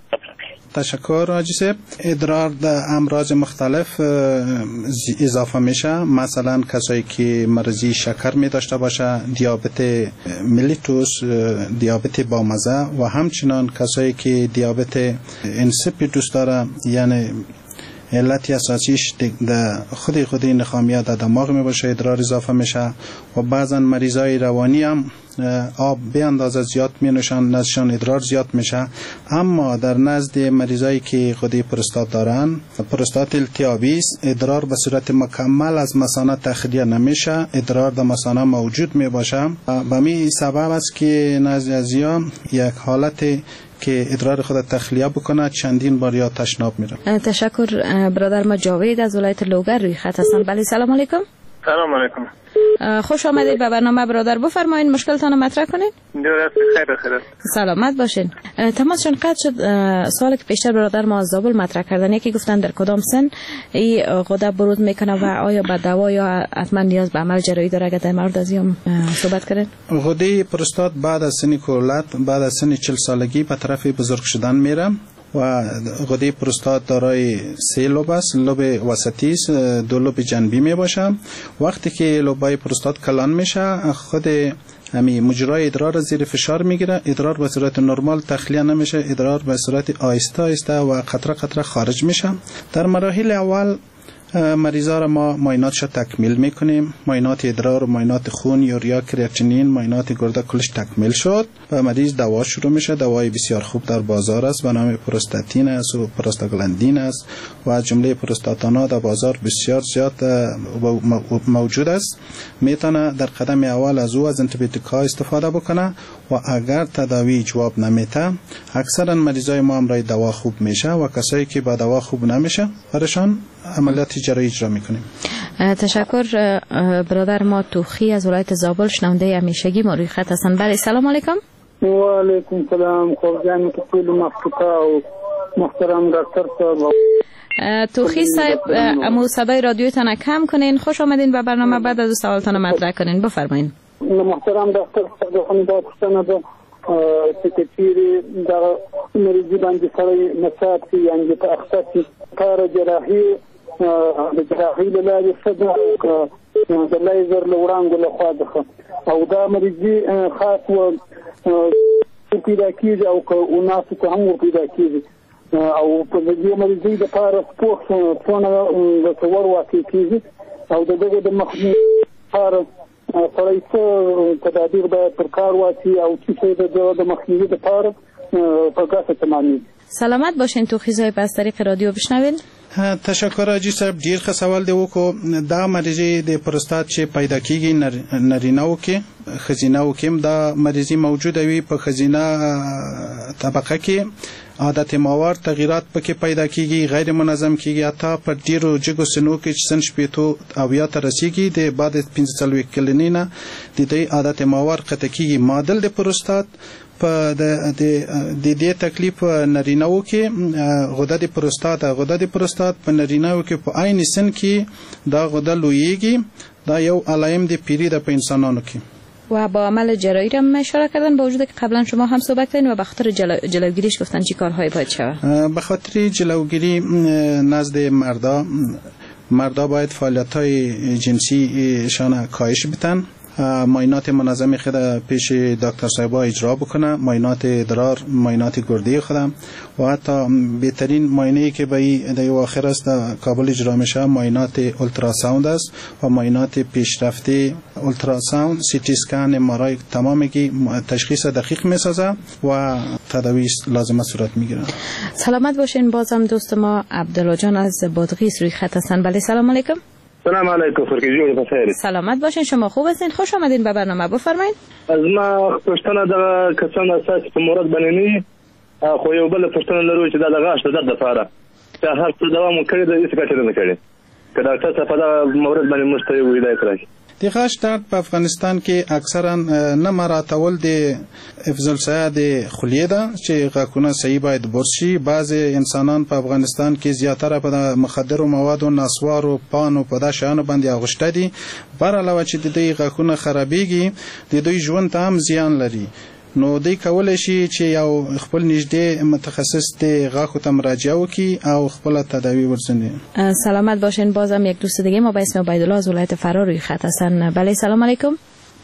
تشکر حاجی صاحب. ادرار در امراض مختلف اضافه میشه، مثلا کسایی که مرضی شکر می داشته باشه، دیابت ملیتوس، دیابت با مزه و همچنان کسایی که دیابت انسیپیدوس داره، یعنی علتی اساسیش در خودی خودی نخامیه در دماغ می باشه، ادرار اضافه میشه و بعضا مریضای روانی هم آب به اندازه زیاد می نوشن، نزدشان ادرار زیاد میشه. اما در نزد مریضایی که غده پروستات دارن، پروستات التهابی است، ادرار به صورت مکمل از مثانه تخلیه نمیشه، ادرار در مثانه موجود می باشه. به می سبب است که نزد ازیان یک حالت که ادرار خود تخلیه بکنه چندین بار یا تشناب میره. تشکر. برادر ما جاوید از ولایت لوگر روی خط هستن. بله سلام علیکم. سلام علیکم. خوش آمدید به برنامه برادر. بفرمایید مشکلتان مطرح کنید. درست خیر خیر. سلامت باشین. تماسشون قطع شد. سوالی که پیشتر برادر ما از زابل مطرح کردن، یکی گفتن در کدام سن این غده بروز میکنه و آیا به دوا یا حتما نیاز به عمل جراحی داره؟ اگر در مورد از این صحبت کردین. غده پروستات بعد از سن کولت، بعد از سن چهل سالگی به طرف بزرگ شدن میره و غده پروستات دارای سه لوب است. لوب وسطی است، دو لوب جانبی می باشه. وقتی که لوبای پروستات کلان میشه، خود همین مجرای ادرار زیر فشار میگیره، ادرار به صورت نرمال تخلیه نمیشه، ادرار به صورت آهسته آهسته و قطره قطره خارج میشه. در مراحل اول مریضا را ما معایناتش تکمیل میکنیم، معاینات ادرار و معاینات خون، یوریا، کراتینین، معاینات گرده کلش تکمیل شد و مریض دوا شروع میشه. دوای بسیار خوب در بازار است به نام پروستاتین است و پروستاگلاندین است و جمله پروستاتانا در بازار بسیار زیاد موجود است. میتونه در قدم اول از او از انتیبیوتیکا استفاده بکنه و اگر تداوی جواب نمیده، اکثرا مریضای ما امرای دوا خوب میشه و کسایی که با دوا خوب نمیشه برشان عملیات جراحی اجرا میکنیم. تشکر. برادر ما توخی از ولایت زابل شنونده همیشگی ما روی خط هستند. بله سلام علیکم. و علیکم سلام. خوب جان کفیل مفتوحا و محترم دکتر صاحب. توخی صاحب امو صدای رادیوتان کم کنین. خوش آمدین به برنامه. بعد از سوالتان مطرح کنین. بفرمایید. محترم دکتر صاحب خونی با پښتنه ده چې چیرې د مریضي باندې سره مسات یعنی په اخصاصي کار جراحي د جراحي له لارې څه د لیزر له وړانګو لخوا ده او دا مریضي خاص و پیدا کیږي او که ناسو ته هم پیدا کیږي او په دې مریضي د پاره سپوخ څونه د څور واقع کیږي او دغه د مخنیوي لپاره سړی څه تدابیر باید پر کار واچي او څه د مخنیوي لپاره په ګټه تمامي. سلامت باشین. توخی صاحب از طریق رادیو بشنوین. تشکر حاجی صاحب. ډیر ښه سوال دی وکړو. دا مریضي د پروستات چې پیدا کیږي نارینه‌و کې ښځینه‌و کې دا مریضي موجوده وي. په ښځینه طبقه کې عادت مواد تغیرات پکې پیدا کیږي، غیر منظم کیږي، حتی په ډیرو جګو سنو کې چې سن شپېتو او یا تر رسیږي د بعد پنځه څلوېښت کلنې د دې عادت مواد قطع کیږي. معادل د پروستات په د دې تکلیف نارینه‌و کې غده د پروستات غده د پروستات په نارینه‌و کې په عین سن کې دا غده لویږي. دا یو علائم د پیری د په انسانانو کې و با عمل جراحی را اشاره کردن، با وجود که قبلا شما هم صحبت کردین و به خاطر جلو... جلوگیریش گفتن چی کارهایی باید شود؟ به خاطر جلوگیری نزد مردا مردا باید فعالیت‌های جنسی شان کاهش بدن، معاینات منظم خود پیش دکتر صاحب اجرا بکنه، معاینات ادرار، معاینات گرده خودم و حتی بهترین معاینه‌ای که به در آخر است در کابل اجرا میشه معاینات اولتراساوند است و معاینات پیشرفته اولتراساوند، سی تی اسکن، ام آر آی تمامی که تشخیص دقیق میسازه و تداوی لازمه صورت میگیره. سلامت باشین. بازم دوست ما عبدالله جان از بادغیس روی خط هستن. بله سلام علیکم. سلام علیکم. فرقی جوړ بخیر. سلامت باشین. شما خوب هستین؟ خوش آمدین به برنامه. بفرمایید. از ما پښتنه د کسان اساس په مورد باندې نه خو یو بل پښتنه لرو چې د غاښ د درد لپاره چې هر څه دوام کوي د هیڅ ګټه نه کوي. کله چې په دا مورد باندې مستوي ویلای کړی. د غاښ درد په افغانستان کې اکثرا نه مراتول د افضل سایه د خلیه ده چې غاښونه صحیح باید برش شي. بعض انسانان په افغانستان کې زیاتره په مخدرو موادو، نسوارو، پانو په دا شیانو باندې اغوشته دي. بر علاوه چې د دې غاښونه خرابېږي د دوی ژوند ته هم زیان لري. نو دوی کولای شي چې یو خپل نږدې متخصص د غاښو ته مراجعه وکړي او خپل تداوی ورسني. سلامت باشین. بازم یک دوست دیگه ما به اسم عبیدالله از ولایت فرا روی خط هستن. بله سلام علیکم.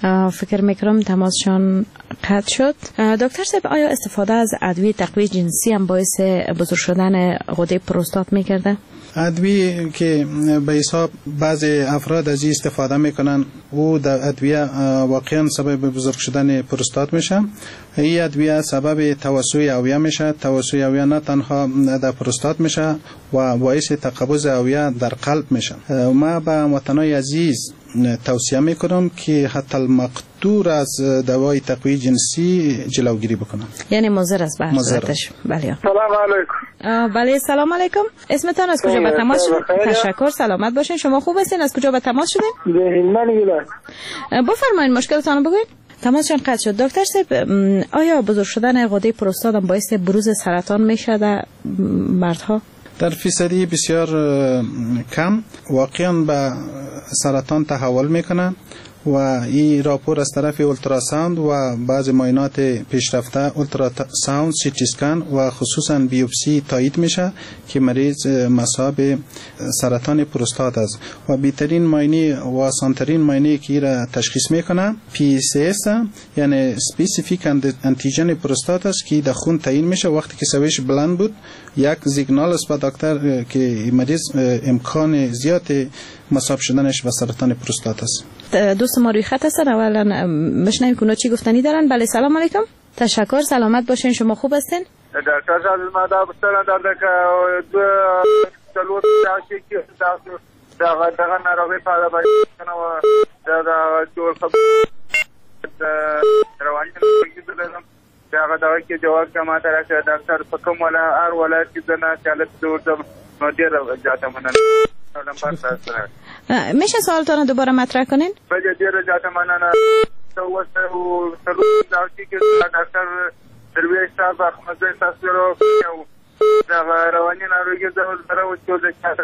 فکر میکنم تماسشان قطع شد. دکتر صاحب آیا استفاده از ادویه تقویت جنسی هم باعث بزرگ شدن غده پروستات میکرده؟ ادویه که به حساب بعض افراد از این استفاده میکنن او در ادویه واقعا سبب بزرگ شدن پروستات میشه. این ادویه سبب توسع اویه میشه. توسع اویه نه تنها در پروستات میشه و باعث تقبض اویه در قلب میشه. ما به وطنای عزیز توصیه میکنم که حتی المقدور از دوای تقویه جنسی جلوگیری بکنم. یعنی مضر است به صورتش. بله. سلام علیکم. بله سلام علیکم. اسمتان از کجا به تماس شدین؟ تشکر، سلامت باشین. شما خوب هستین؟ از کجا به تماس شدین؟ به هلمند ولایت. بفرمایید مشکلتان رو بگوید. تماسشان قطع شد. دکتر صاحب، آیا بزرگ شدن غده پروستات باعث بروز سرطان میشه در مردها؟ در فیصدی بسیار کم واقعا به سرطان تحول میکنه و این راپور از طرف اولتراساوند و بعض معاینات پیشرفته اولتراساوند، سی تی اسکن و خصوصا بیوپسی تایید میشه که مریض مصاب سرطان پروستات است و بهترین معاینه و آسانترین معاینه که را تشخیص میکنه پی سی اس یعنی اسپسیفیک انتیجن پروستات است که در خون تعیین میشه. وقتی که سویش بلند بود یک سیگنال است به دکتر که مریض امکان زیاد مصاب شدنش و سرطان پروستات است. دوست ما روی خط هستن، اولا مشنویم که اونا چی گفتنی دارن. بله سلام علیکم. تشکر، سلامت باشین. شما خوب هستین؟ دکتر از ماده بستن در دک دو سلوت داشتی که دغه دغه ناروغي په اړه باندې نو دا جوړ خبر رواني کېدل دغه دغه کې جواب کما تر چې ډاکټر په کوم ولا ار ولایت کې زنه چالت جوړ نو ډیر جاته مننه. میشه سوالتون دوباره مطرح کنین؟ بله ډیر جاته مننه. تو وسه او سلوت داشتی کې ډاکټر درویش صاحب احمد صاحب سره یو دا رواني ناروغي زول سره و چې د چا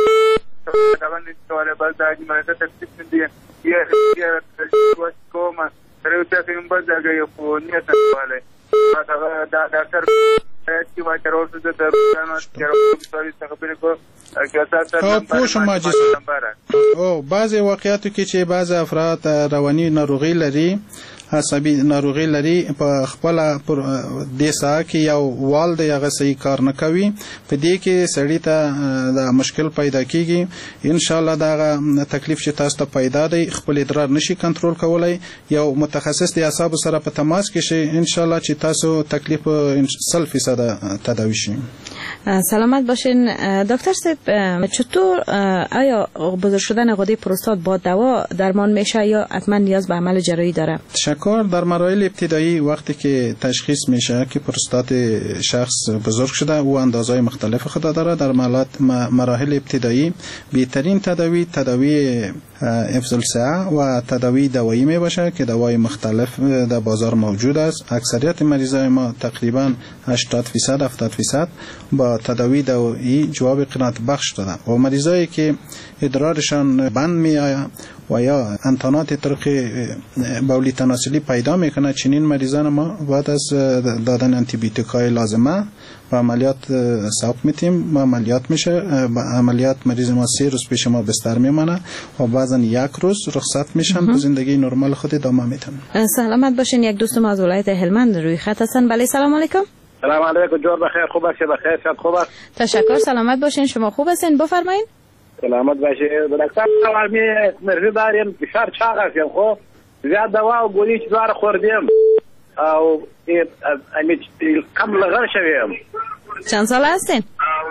دا باندې سواله بل دا چې ماته تکلیف دي یې یې وڅ کوم تر څو چې موږ ځای یو په نیت سواله دا دا ډاکټر چې ما تر اوسه د پلانو چې سوالي څنګه پیل کو او پوش ماجس او بعضی واقعیاتو کې چې بعض افراد رواني ناروغي لري، عصبي ناروغي لري، په خپل د ساه کې یو وال د هغه صحیح کار نه کوي، په دې کې سړی ته د مشکل پیدا کیږي. ان شاء الله دا تکلیف چې تاسو ته پیدا دی خپل ادرار نشي کنټرول کولای، یو متخصص د اعصاب سره په تماس کې شي ان شاء الله چې تاسو تکلیف صد فیصد تداوی شي. سلامت باشین. دکتر صاحب، چطور آیا بزرگ شدن غده پروستات با دوا درمان میشه یا حتما نیاز به عمل جراحی داره؟ شکر، در مراحل ابتدایی وقتی که تشخیص میشه که پروستات شخص بزرگ شده و اندازهای مختلف خود داره، در مراحل ابتدایی بهترین تداوی تداوی افضل سعه و تداوی دوایی می باشه که دوای مختلف در بازار موجود است. اکثریت مریضای ما تقریبا هشتاد فیصد هفتاد فیصد با تداوی دوایی جواب قناعت بخش دادن و مریضایی که ادرارشان بند می آید و یا انتانات طرق بولی تناسلی پیدا میکنه، چنین مریضان ما بعد از دادن آنتی بیوتیکای لازمه و عملیات ساپ میتیم و عملیات میشه. عملیات مریض ما سه روز پیش ما بستر میمانه و بعضا یک روز رخصت میشن و زندگی نرمال خود ادامه میتن. سلامت باشین. یک دوست ما از ولایت هلمند روی خط هستن. بله سلام علیکم. سلام علیکم. جور بخیر، خوب است؟ بخیر، شب خوب است؟ تشکر، سلامت باشین. شما خوب هستین؟ بفرمایید. سلامت باشید. دکتر می مرضی داریم، فشار چاق است، خو زیاد دوا و گولی چې دوار خوردیم او امی کم لغر شویم. چند سال هستین؟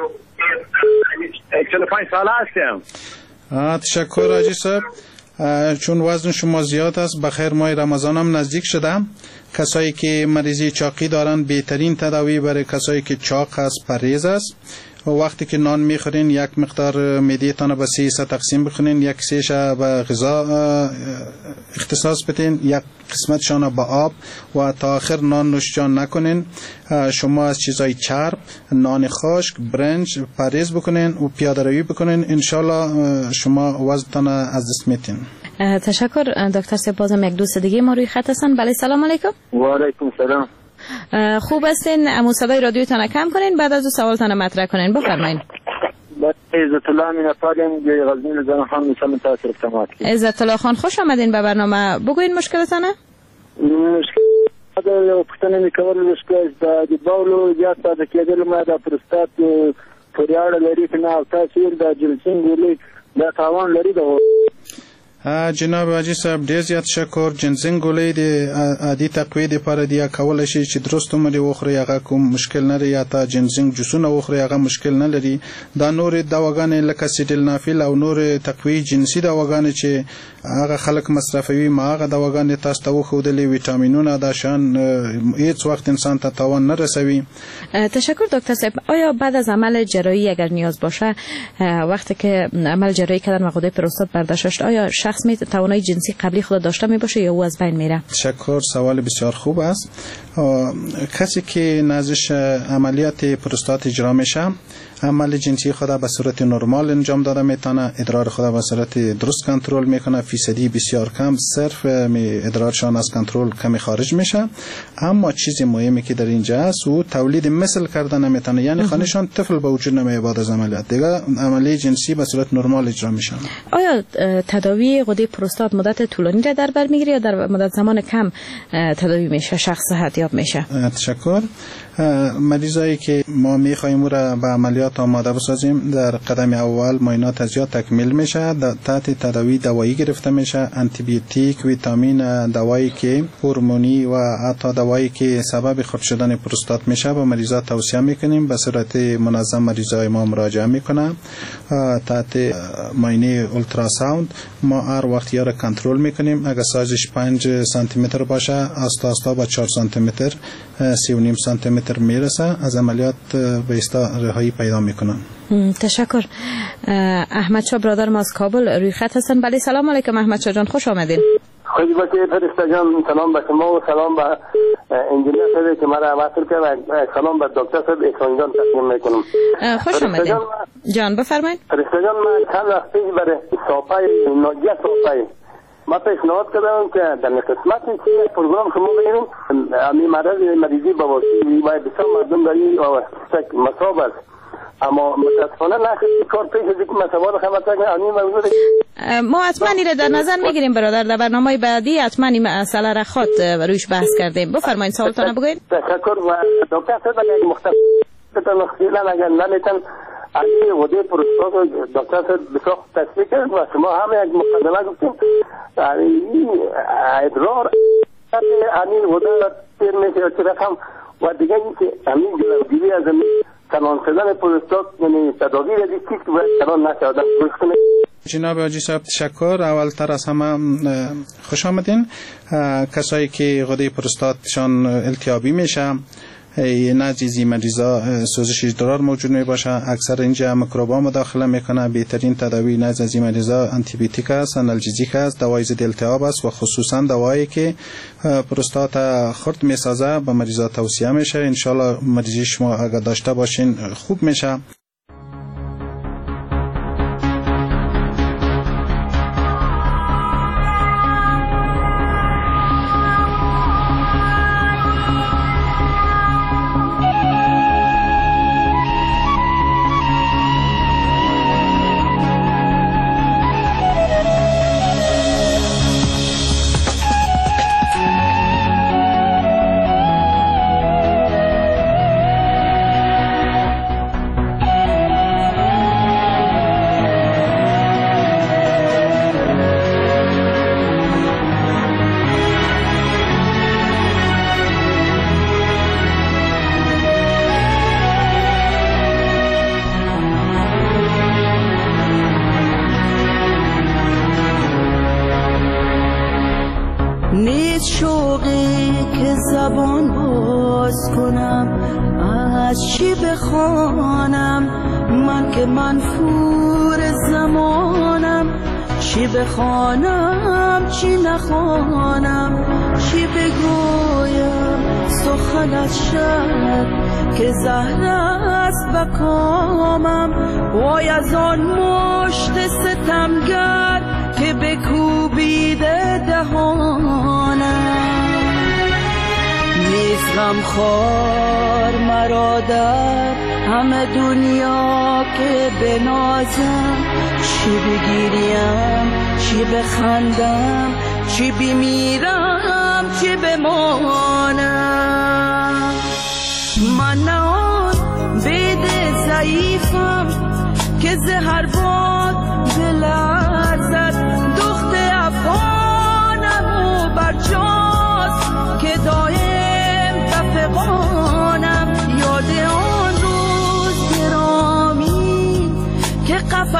چهل و پنج سال هستیم. تشکر حاجی صاحب. چون وزن شما زیاد است، بخیر ماه رمضان هم نزدیک شده، کسایی که مریضی چاقی دارن بهترین تداوی برای کسایی که چاق است پرهیز است. و وقتی که نان میخورین یک مقدار معده‌تان به سه حصه تقسیم بکنین، یک سه‌ش به غذا اختصاص بدین، یک قسمتشان به آب و تا آخر نان نوشجان نکنین. شما از چیزای چرب، نان خشک، برنج پرهیز بکنین و پیاده روی بکنین، ان شاء الله شما وزنتان از دست میتین. تشکر دکتر صاحب. بازم یک دوست دیگه ما روی خط هستن. بله سلام علیکم. و علیکم سلام. خوب هستین؟ امو صدای رادیوتان کم کنین بعد از سوالتان مطرح کنین. بفرمایید. عزت الله من اطالیم غزنین زن خان مثلا تاثیر تماس. عزت الله خان خوش آمدین به برنامه. بگوین مشکلتانه. مشکل دا پښتنه میکول مشکل د باولو زیات د کېدل ما د پروستات پریاړه لري کنه او تاثیر د جلسین ګولې د تاوان لري. د جناب حاجی صاحب ډیر زیات شکر. جنزنګ ګولۍ د عادي تقویې لپاره دی کولای شي چې درست عمر وخوري هغه کوم مشکل نه لري، یا تا جنزنګ جوسونه وخوري هغه مشکل نه لري. دا نور دواګانې لکه سیډلنافیل او نور تقویې جنسي دواګانې چې هغه خلک مصرفوي ما هغه دواګانې تاسو ته وښودلې ویټامینونه دا شان هیڅ وخت انسان ته تاوان نه رسوي. تشکر دکتر صاحب. آیا بعد از عمل جراحی اگر نیاز باشه وقتی که عمل جراحی کردن و غده پروستات برداشت شد آیا شخص می توانایی جنسی قبلی خود داشته می باشه یا او از بین میره؟ تشکر، سوال بسیار خوب است. کسی که نازش عملیات پروستات اجرا میشه عمل جنسی خود به صورت نرمال انجام داده میتونه، ادرار خود به صورت درست کنترل میکنه، فیصدی بسیار کم صرف ادرارشان از کنترل کمی خارج میشه. اما چیز مهمی که در اینجا است او تولید مثل کردن نمیتونه، یعنی خانشان طفل به وجود نمیاد بعد از عملیات دیگه عملیه جنسی به صورت نرمال اجرا میشه. آیا تداوی غده پروستات مدت طولانی را در بر میگیره یا در مدت زمان کم تداوی میشه شخص صحتیاب میشه؟ تشکر. مریضایی که ما میخوایم او را به عملیات آماده بسازیم در قدم اول معاینات از یا تکمیل میشه، تحت تداوی دوایی گرفته میشه، آنتی بیوتیک، ویتامین، دوایی که هورمونی و حتی دوایی که سبب خرد شدن پروستات میشه به مریضا توصیه میکنیم. به صورت منظم مریضای ما مراجعه میکنه تحت معاینه اولتراساوند. ما هر وقت یا را کنترل میکنیم، اگر سایزش پنج سانتی متر باشه آستا آستا با چهار سانتی متر سی و نیم سانتی متر میرسه، از عملیات به استا رهایی پیدا میکنن. تشکر. احمد شاه برادر ما از کابل روی خط هستن. بله سلام علیکم احمد شاه جان، خوش آمدین. خوش باشید فرشته جان. سلام به شما و سلام به انجینیر صاحب که مرا وصل کرد و سلام به دکتر صاحب احسان جان تقدیم میکنم. خوش آمدین جان، بفرمایید. فرشته جان من چند وقت پیش برای صافای ناجیه صافای ما پیشنهاد کردم که در قسمتی که پروگرام شما بگیریم امی مرض مریضی بواسیر و بسیار مردم داری مصاب است، اما متاسفانه نخیلی کار پیش از اینکه مسئوال خدمت کنم امی موضوع ما حتما ایره در نظر میگیریم برادر. در برنامه بعدی حتما این مسئله را خود رویش بحث کردیم. بفرمایید سوالتان بگوین. تشکر. و دکتر صاحب اگر مختصر تنخیلا اگر نمیتن علی غده پروستات دکتر صاحب بسیار تصفیه کرد و شما هم یک مقدمه گفتیم ادرار همین غده تیر میشه چه رقم و دیگه این که همین جلوگیری از کلان شدن پروستات یعنی تداوی را دیگه که باید کلان نشه آدم روش کنه. جناب حاجی صاحب تشکر. اولتر از همه خوش آمدین. کسایی که غده پروستاتشان التهابی میشه نزدیزی مریضا سوزش ادرار موجود می باشه، اکثر اینجا میکروبا مداخله میکنه. بهترین تداوی نزدیزی مریضا آنتی بیوتیک است، آنالژیک است، دوای ضد التهاب است و خصوصا دوایی که پروستات خرد میسازه به مریضا توصیه میشه. ان شاء الله مریضی شما اگر داشته باشین خوب میشه. نیست شوقی که زبان باز کنم از چی بخوانم من که منفور زمانم، چی بخوانم چی نخوانم، چی بگویم سخن از شب که زهر است بکامم. وای از آن مشت ستمگر که بکوبیده دهانم، نیست غمخوار مرا در همه دنیا که بنازم، چی بگیریم چی بخندم، چی بمیرم چی بمانم. من نه آن بید ضعیفم که زهر باد بلرزد، دخت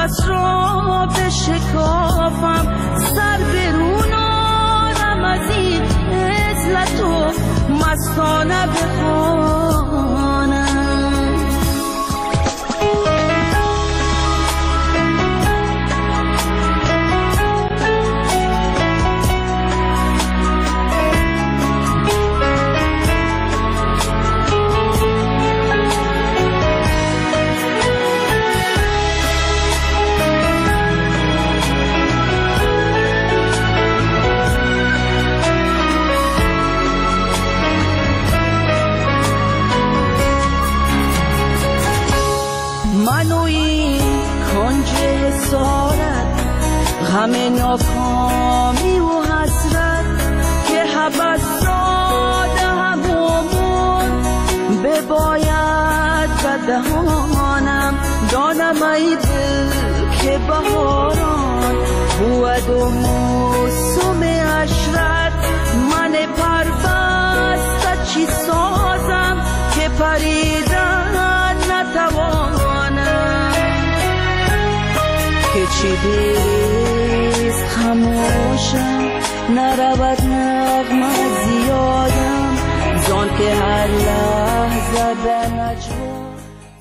قفس را بشکافم، سر برونانم از این عزلت و مستانه بخوانم. همه ناکامی و حسرت که حبس داده همون بباید به دهانم. دانم ای دل که بهاران بود و موسم عشرت، من پربسته چی سازم که پریدن نتوانم. که چی بیست خموشم نرود نغمه زیادم، زان که هر لحظه به نجوا